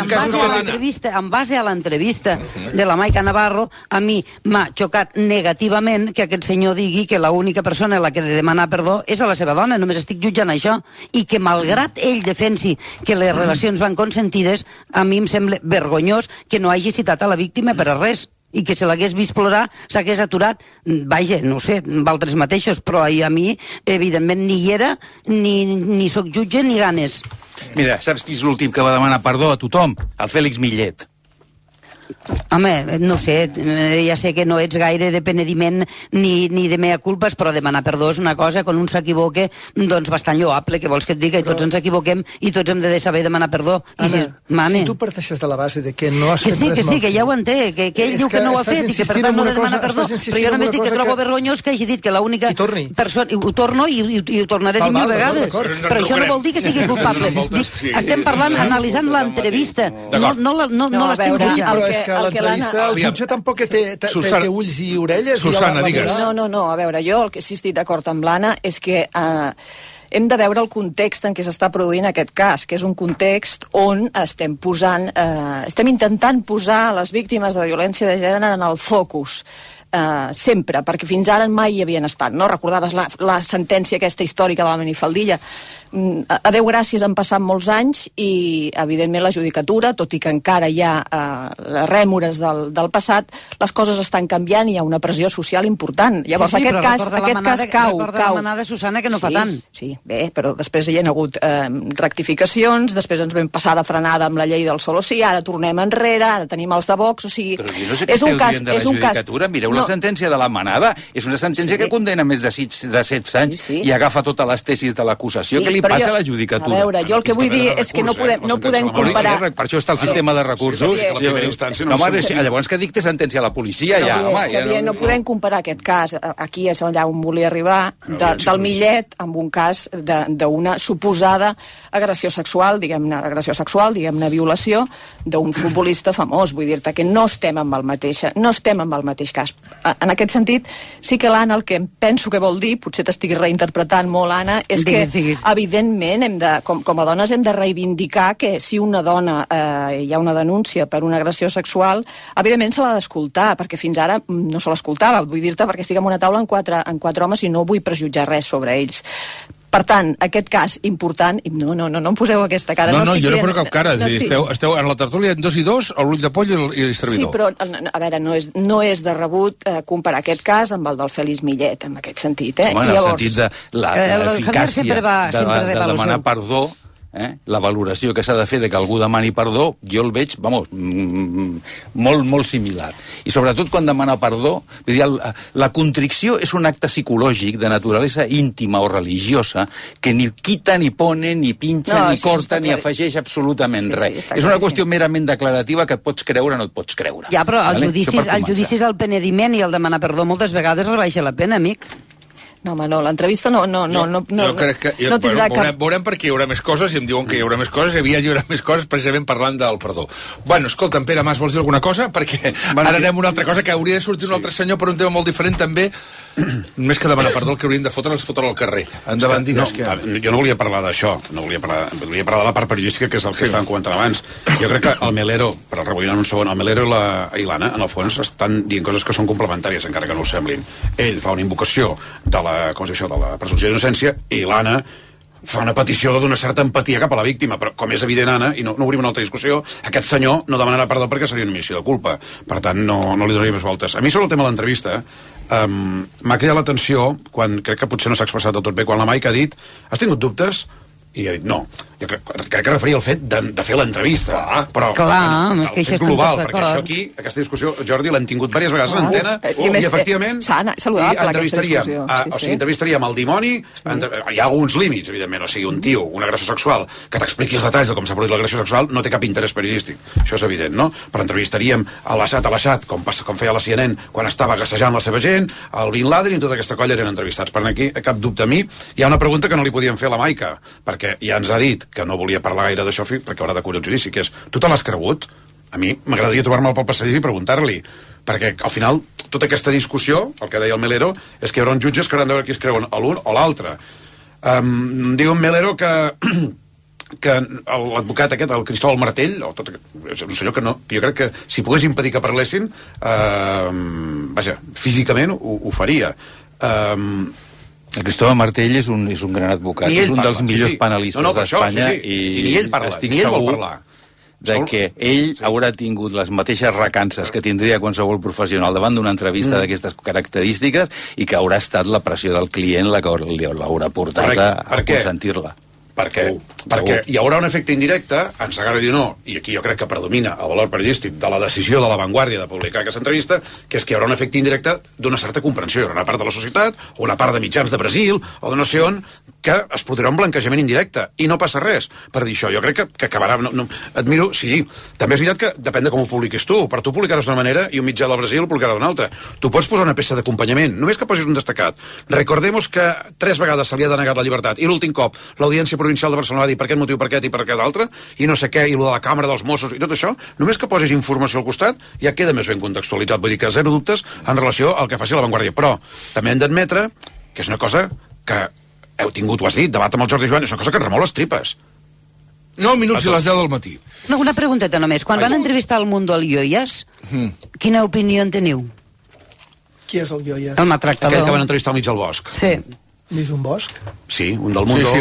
dient que en base a l'entrevista de la Maica Navarro, a mi m'ha xocat negativament que aquest senyor digui que l'única persona a la que ha de demanar perdó és a la seva dona, només estic jutjant això, i que malgrat ell defensi que les relacions van consentides, a mi em sembla vergonyós que no hagi citat a la víctima per a res, i que si l'hagués vist plorar s'hagués aturat, vaja, no sé, altres mateixos, però a mi, evidentment, ni hi era, ni soc jutge, ni ganes. Mira, saps qui és l'últim que va demanar perdó a tothom? El Fèlix Millet. Home, no sé, ja sé que no ets gaire de penediment ni de mea culpes, però demanar perdó és una cosa, quan un s'equivoca, doncs bastant lloable, que vols que et diga, i tots ens equivoquem i tots hem de saber demanar perdó. Anna, si tu parteixes de la base de que no has fet res mal... Que sí, que ja ho entenc, que ell diu que no ho ha fet i que per tant no ha de demanar perdó, però jo només dic que trobo vergonyós que hagi dit que l'única persona... Ho torno i ho tornaré a dir 1000 vegades, però això no vol dir que sigui culpable. Estem parlant, analitzant l'entrevista, no l'estem jutjant. És que l'entrevista, el jutge tampoc té ulls i orelles. Susana, digues. No, a veure, jo el que sí estic d'acord amb l'Anna és que hem de veure el context en què s'està produint aquest cas, que és un context on estem intentant posar les víctimes de violència de gènere en el focus. Sempre, perquè fins ara mai hi havien estat, no? Recordaves la sentència aquesta històrica de la minifaldilla. A Déu gràcies han passat molts anys i evidentment la judicatura, tot i que encara hi ha les rèmores del passat, les coses estan canviant i hi ha una pressió social important. Llavors aquest cas cau. Recorda la manada, Susana, que no fa tant. Sí, bé, però després hi ha hagut rectificacions, després ens vam passar de frenada amb la llei del solo sí, ara tornem enrere, ara tenim els de Vox, o sigui... Però jo no sé què esteu dient de la judicatura, mireu la sentència de la manada, és una sentència que condena més de 16 anys i agafa totes les tesis de l'acusació. Què li passa a la judicatura? A veure, jo el que vull dir és que no podem comparar... Per això està el sistema de recursos. Llavors que dicte sentència a la policia, ja, home... Xavier, no podem comparar aquest cas, aquí és allà on volia arribar, del Millet, amb un cas d'una suposada agressió sexual, diguem-ne violació, d'un futbolista famós. Vull dir-te que no estem amb el mateix cas. En aquest sentit, sí que l'Anna el que penso que vol dir, potser t'estic reinterpretant molt, Anna, és que evidentment com a dones hem de reivindicar que si una dona hi ha una denúncia per una agressió sexual, evidentment se l'ha d'escoltar, perquè fins ara no se l'escoltava, vull dir-te, perquè estic en una taula en quatre homes i no vull prejutjar res sobre ells. Per tant, aquest cas important... No em poseu aquesta cara. No, jo no poso cap cara. Esteu en la tertúlia en 2 i 2, l'ull de poll i el servidor. Sí, però, a veure, no és de rebut comparar aquest cas amb el del Fèlix Millet, en aquest sentit. Home, en el sentit de l'eficàcia de demanar perdó, la valoració que s'ha de fer de que algú demani perdó, jo el veig, molt similar. I sobretot quan demana perdó, vull dir, la contricció és un acte psicològic de naturalesa íntima o religiosa que ni quita, ni pone, ni pinxa, ni corta, ni afegeix absolutament res. És una qüestió merament declarativa que et pots creure o no et pots creure. Ja, però el judici és el penediment i el demanar perdó moltes vegades rebaixa la pena, amic. No, home, no, l'entrevista no crec que... tindrà cap... Veurem perquè hi haurà més coses, i em diuen que hi haurà més coses, i aviat hi haurà més coses precisament parlant del perdó. Bueno, escolta'm, Pere Mas, vols dir alguna cosa? Perquè ara anem a una altra cosa, que hauria de sortir un altre senyor per un tema molt diferent, també. Més que demanar perdó, el que haurien de fotre és fotre al carrer. Endavant, digues que... Jo no volia parlar d'això, volia parlar de la part periodística, que és el que estàvem comentant abans. Jo crec que el Melero, per rebobinar un segon, el Melero i l'Anna, en el fons, estan dient coses que són complementàries, encara que no ho semblin. Ell fa una invocació de la presumpció d'innocència, i l'Anna fa una petició d'una certa empatia cap a la víctima, però com és evident, Anna, i no obrim una altra discussió, aquest senyor no demanarà perdó perquè seria una missió de culpa. Per tant, no li donaria més voltes. A mi, sobre el tema de l'entrevista, m'ha cridat l'atenció, quan crec que potser no s'ha expressat del tot bé, quan la Maica ha dit: has tingut dubtes? I ha dit no. Jo crec que referia al fet de fer l'entrevista. Però és que això és global, perquè això aquí, aquesta discussió, Jordi, l'hem tingut diverses vegades en antena, i efectivament entrevistaríem el dimoni. Hi ha alguns límits, evidentment, o sigui, un tio, un agressor sexual, que t'expliqui els detalls de com s'ha produït l'agressió sexual, no té cap interès periodístic, això és evident, no? Però entrevistaríem a l'Assad, com feia la CNN quan estava gassejant la seva gent, el Bin Laden i tota aquesta colla eren entrevistats. Per aquí, cap dubte a mi. Hi ha una pregunta que no li podíem fer a la Maica, perquè ja ens ha dit que no volia parlar gaire d'això perquè haurà de cobrir el judici, que és: tu te l'has cregut? A mi m'agradaria trobar-me'l pel passadís i preguntar-li, perquè al final tota aquesta discussió, el que deia el Melero, és que hi haurà uns jutges que hauran de veure qui es creuen, l'un o l'altre. Diu en Melero que l'advocat aquest, el Cristóbal Martell, és un senyor que jo crec que si pogués impedir que parlessin, físicament ho faria. El Cristóbal Martell és un gran advocat, és un dels millors panelistes d'Espanya, i ni ell parla, estic ni ell vol segur parlar. De que ell haurà tingut les mateixes recances que tindria qualsevol professional davant d'una entrevista d'aquestes característiques, i que haurà estat la pressió del client la que l'haurà portat a consentir-la. Perquè hi haurà un efecte indirecte, ens agradi o no, i aquí jo crec que predomina el valor periodístic de la decisió de La Vanguardia de publicar aquesta entrevista, que és que hi haurà un efecte indirecte d'una certa comprensió. Hi haurà una part de la societat, o una part de mitjans de Brasil, o de no sé on, que es produirà un blanquejament indirecte, i no passa res per dir això. Jo crec que acabarà... Admiro, sí, també és veritat que depèn de com ho publiquis tu, però tu publicaràs d'una manera i un mitjà del Brasil ho publicarà d'una altra. Tu pots posar una peça d'acompanyament, només que posis un destacat. Recordemos que 3 vegades se li ha denegat la llibertat, i l'últim cop l'Audiència Provincial de Barcelona va dir per aquest motiu, per aquest i per aquest altre, i no sé què, i lo de la càmera dels Mossos i tot això, només que posis informació al costat ja queda més ben contextualitzat. Vull dir que zero dubtes en relació al que faci La Vanguardia. Però també hem d'admetre que és una cosa que heu tingut, ho has dit, debat amb el Jordi Joan, és una cosa que et remou les tripes. 9 minuts i les 10 del matí. Una pregunteta només. Quan van entrevistar al Mundo al Lloyes, quina opinió en teniu? Qui és el Lloyes? El maltractador. Aquell que van entrevistar al mig del bosc. Sí. Mig d'un bosc? Sí, un del Mundo.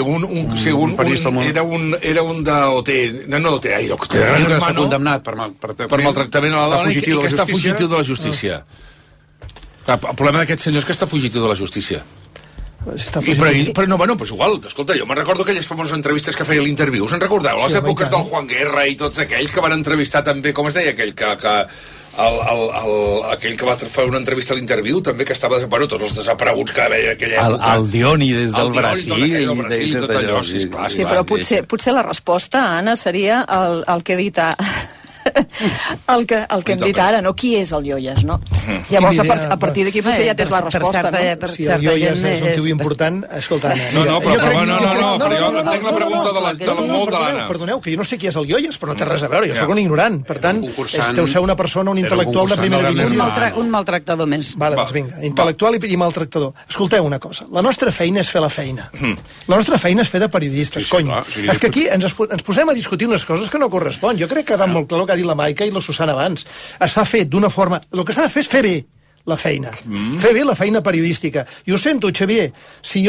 Era un d'OT. No d'OT, que està condemnat per maltractament a la dona i que està fugitiu de la justícia. El problema d'aquest senyor és que està fugitiu de la justícia. Però no, bueno, pues igual, escolta, jo me'n recordo aquelles famoses entrevistes que feia l'Interviu, us en recordeu? Les èpoques del Juan Guerra i tots aquells que van entrevistar també, com es deia aquell aquell que va fer una entrevista a l'Interviu també, que estava, bueno, tots els desapareguts que veia aquella època. El Dioni des del Brasil i tot allò. Sí, però potser la resposta, Anna, seria el que ha dit el que hem dit ara, no? Qui és el Lloyes, no? Llavors, a partir d'aquí potser ja tens la resposta, no? Si el Lloyes és un tio important, escolta, Anna... No, però jo entenc la pregunta de l'Anna. Perdoneu, que jo no sé qui és el Lloyes, però no té res a veure, jo sóc un ignorant. Per tant, deu ser una persona, un intel·lectual de primera divisió. Un maltractador més. Vale, doncs vinga, intel·lectual i maltractador. Escolteu una cosa, la nostra feina és fer la feina. La nostra feina és fer de periodistes, cony. És que aquí ens posem a discutir unes coses que no correspon. Jo crec que ha quedat molt clar el que ha dit la Maica i la Susana abans. S'ha fet d'una forma... El que s'ha de fer és fer bé la feina. Fer bé la feina periodística. I ho sento, Xavier, si jo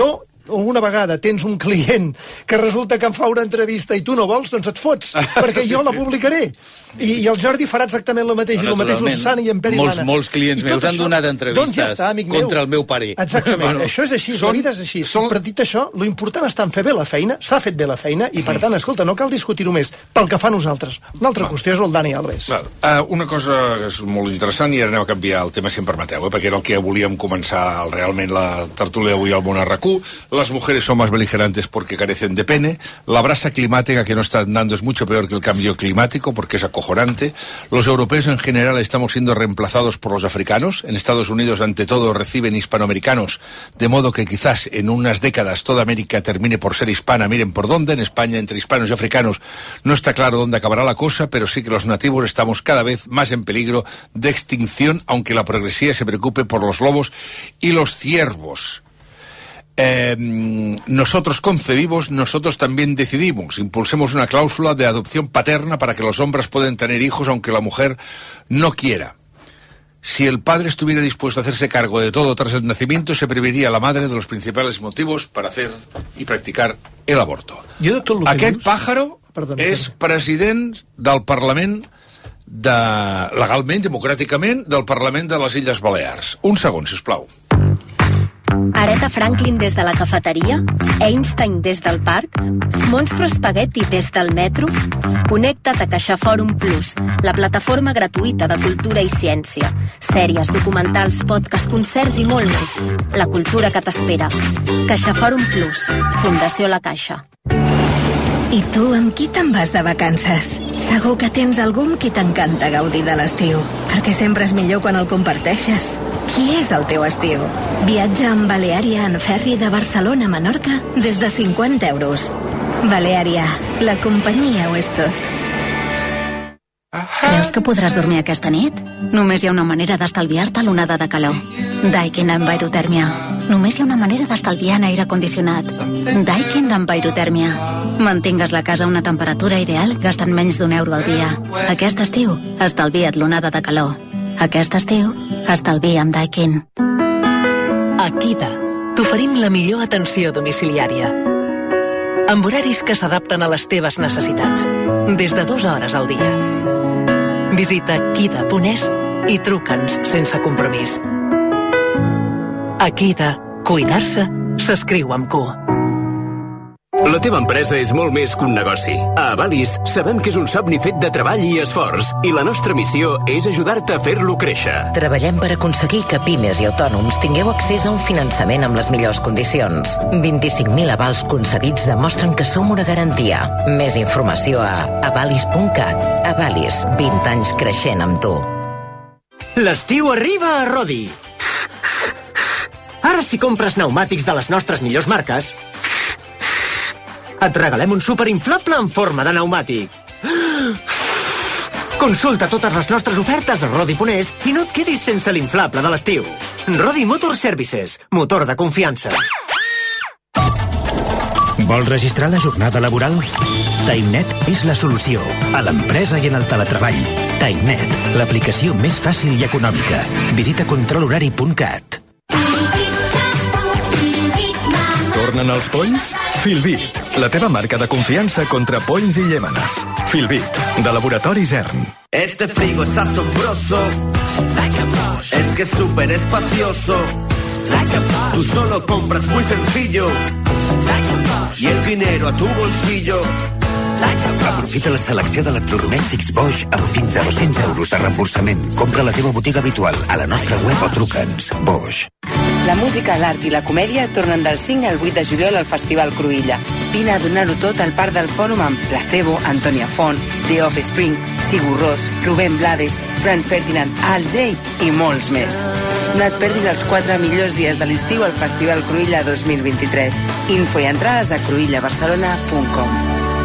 una vegada tens un client que resulta que em fa una entrevista i tu no vols, doncs et fots, perquè jo la publicaré. I el Jordi farà exactament el mateix, i el mateix la Susana i en Pere i l'Anna. Molts clients meus han donat entrevistes doncs ja està, amic meu. Contra el meu pare. Exactament, això és així, la vida és així. Per dit això, lo important està en fer bé la feina, s'ha fet bé la feina, i per tant, escolta, no cal discutir-ho més pel que fa a nosaltres. Una altra qüestió és el Dani Alves. Una cosa que és molt interessant, i ara anem a canviar el tema, si em permeteu, perquè era el que volíem començar realment la tertúlia avui al Món RQ. Las mujeres son más beligerantes porque carecen de pene. La brasa climática que nos están dando es mucho peor que el cambio climático porque es acojonante. Los europeos en general estamos siendo reemplazados por los africanos. En Estados Unidos, ante todo, reciben hispanoamericanos, de modo que quizás en unas décadas toda América termine por ser hispana. Miren por dónde. En España, entre hispanos y africanos, no está claro dónde acabará la cosa, pero sí que los nativos estamos cada vez más en peligro de extinción, aunque la progresía se preocupe por los lobos y los ciervos. Nosotros concebimos, nosotros también decidimos. Impulsemos una cláusula de adopción paterna para que los hombres puedan tener hijos aunque la mujer no quiera. Si el padre estuviera dispuesto a hacerse cargo de todo tras el nacimiento, se prevería a la madre de los principals motivos para hacer y practicar el aborto. Aquest pàjaro és president del Parlament legalment, democràticament, del Parlament de les Illes Balears. Un segon, sisplau. Aretha Franklin des de la cafeteria, Einstein des del parc, Monstro Spaghetti des del metro. Connecta't a CaixaForum Plus, la plataforma gratuïta de cultura i ciència. Sèries, documentals, podcasts, concerts i molt més. La cultura que t'espera. CaixaForum Plus, Fundació La Caixa. I tu amb qui te'n vas de vacances? Segur que tens algú amb qui t'encanta gaudir de l'estiu, perquè sempre és millor quan el comparteixes. Qui és el teu estiu? Viatja amb Baleària en ferri de Barcelona a Menorca des de 50 euros. Baleària, la companyia ho és tot. Creus que podràs dormir aquesta nit? Només hi ha una manera d'estalviar-te l'onada de calor. Daikin amb aerotèrmia. Només hi ha una manera d'estalviar en aire condicionat. Daikin amb aerotèrmia. Mantingues la casa a una temperatura ideal gastant menys d'€1 al dia. Aquest estiu, estalvia't l'onada de calor. Aquest estiu, estalvia amb Daikin. A Kida t'oferim la millor atenció domiciliària. Amb horaris que s'adapten a les teves necessitats. Des de 2 hores al dia. Visita kida.es i truca'ns sense compromís. A Kida, cuidar-se s'escriu amb Q. La teva empresa és molt més que un negoci. A Avalis sabem que és un somni fet de treball i esforç i la nostra missió és ajudar-te a fer-lo créixer. Treballem per aconseguir que pimes i autònoms tingueu accés a un finançament amb les millors condicions. 25.000 avals concedits demostren que som una garantia. Més informació a avalis.cat. Avalis, 20 anys creixent amb tu. L'estiu arriba a Rodi. Ara, si compres pneumàtics de les nostres millors marques, et regalem un superinflable en forma de pneumàtic. Consulta totes les nostres ofertes a Rodi.es i no et quedis sense l'inflable de l'estiu. Rodi Motor Services, motor de confiança. Vols registrar la jornada laboral? TimeNet és la solució a l'empresa i en el teletreball. TimeNet, l'aplicació més fàcil i econòmica. Visita controlhorari.cat. Tornen els polls? Filbit, la teva marca de confiança contra polls i llémenes. Filbit, de Laboratori Zern. Este frigo es asombroso, es que es súper espacioso. Tú solo compras muy sencillo y el dinero a tu bolsillo. Aprofita la selecció d'electrodomèstics Bosch amb fins a 200 euros de reemborsament. Compra a la teva botiga habitual, a la nostra web o truca'ns. Bosch. La música, l'art i la comèdia tornen del 5 al 8 de juliol al Festival Cruïlla. Vine a donar-ho tot al Parc del Fòrum amb Placebo, Antònia Font, The Offspring, Sigur Rós, Rubén Blades, Franz Ferdinand, Al Jay i molts més. No et perdis els 4 millors dies de l'estiu al Festival Cruïlla 2023. Info i entrades a cruïllabarcelona.com.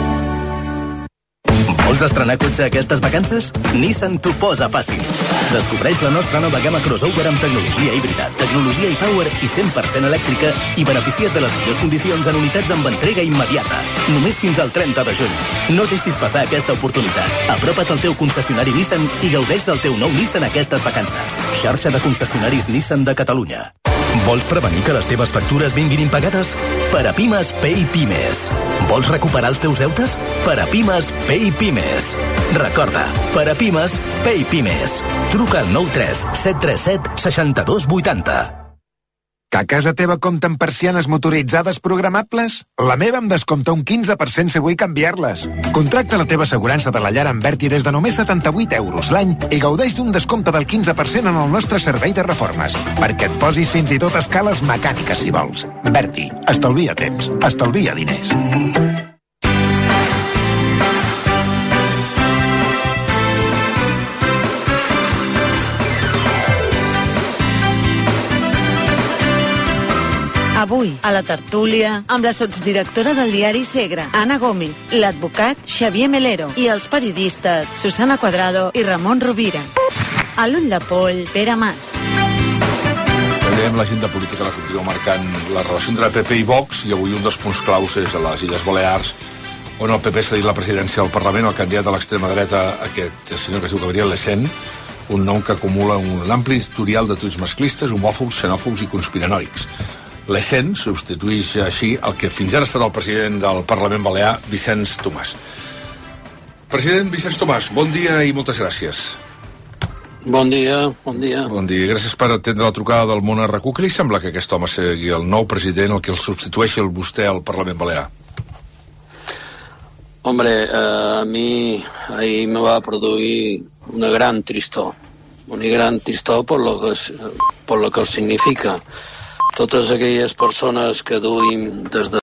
Vols estrenar cotxe aquestes vacances? Nissan t'ho posa fàcil. Descobreix la nostra nova gamma crossover amb tecnologia híbrida, tecnologia e-Power i 100% elèctrica i beneficia't de les millors condicions en unitats amb entrega immediata. Només fins al 30 de juny. No deixis passar aquesta oportunitat. Apropa't al teu concessionari Nissan i gaudeix del teu nou Nissan aquestes vacances. Xarxa de concessionaris Nissan de Catalunya. Vols prevenir que les teves factures vinguin impagades? Per a Pimes, Pay Pimes. Vols recuperar els teus deutes? Per a Pimes, Pay Pimes. Recorda, per a Pimes, Pay Pimes. Truca al 93 737 6280. Que a casa teva compten persianes motoritzades programables? La meva em descompta un 15% si vull canviar-les. Contracta la teva assegurança de la llar amb Berti des de només 78 € l'any i gaudeix d'un descompte del 15% en el nostre servei de reformes, perquè et posis fins i tot a escales mecàniques si vols. Berti, estalvia temps, estalvia diners. Avui, a la tertúlia, amb la sotsdirectora del diari Segre, Anna Gómez, l'advocat Xavier Melero i els periodistes Susana Cuadrado i Ramon Rovira. A l'ull de poll, Pere Mas. Veiem l'agenda política, la continua marcant la relació entre el PP i Vox, i avui un dels punts claus és a les Illes Balears, on el PP s'ha dit la presidència del Parlament, el candidat de l'extrema dreta, aquest senyor que es diu Gabriel Lecén, un nom que acumula un ampli historial de tuits masclistes, homòfobs, xenòfobs i conspiranoics. Lecén substitueix així el que fins ara ha estat el president del Parlament Balear, Vicenç Tomàs. President Vicenç Tomàs, bon dia i moltes gràcies. Bon dia, bon dia. Bon dia, gràcies per atendre la trucada del món RQ. Què li sembla que aquest home sigui el nou president, el que el substitueixi el vostè al Parlament Balear? Hombre, a mi ahí me va produir una gran tristor por lo que significa. Totes aquelles persones que duim des de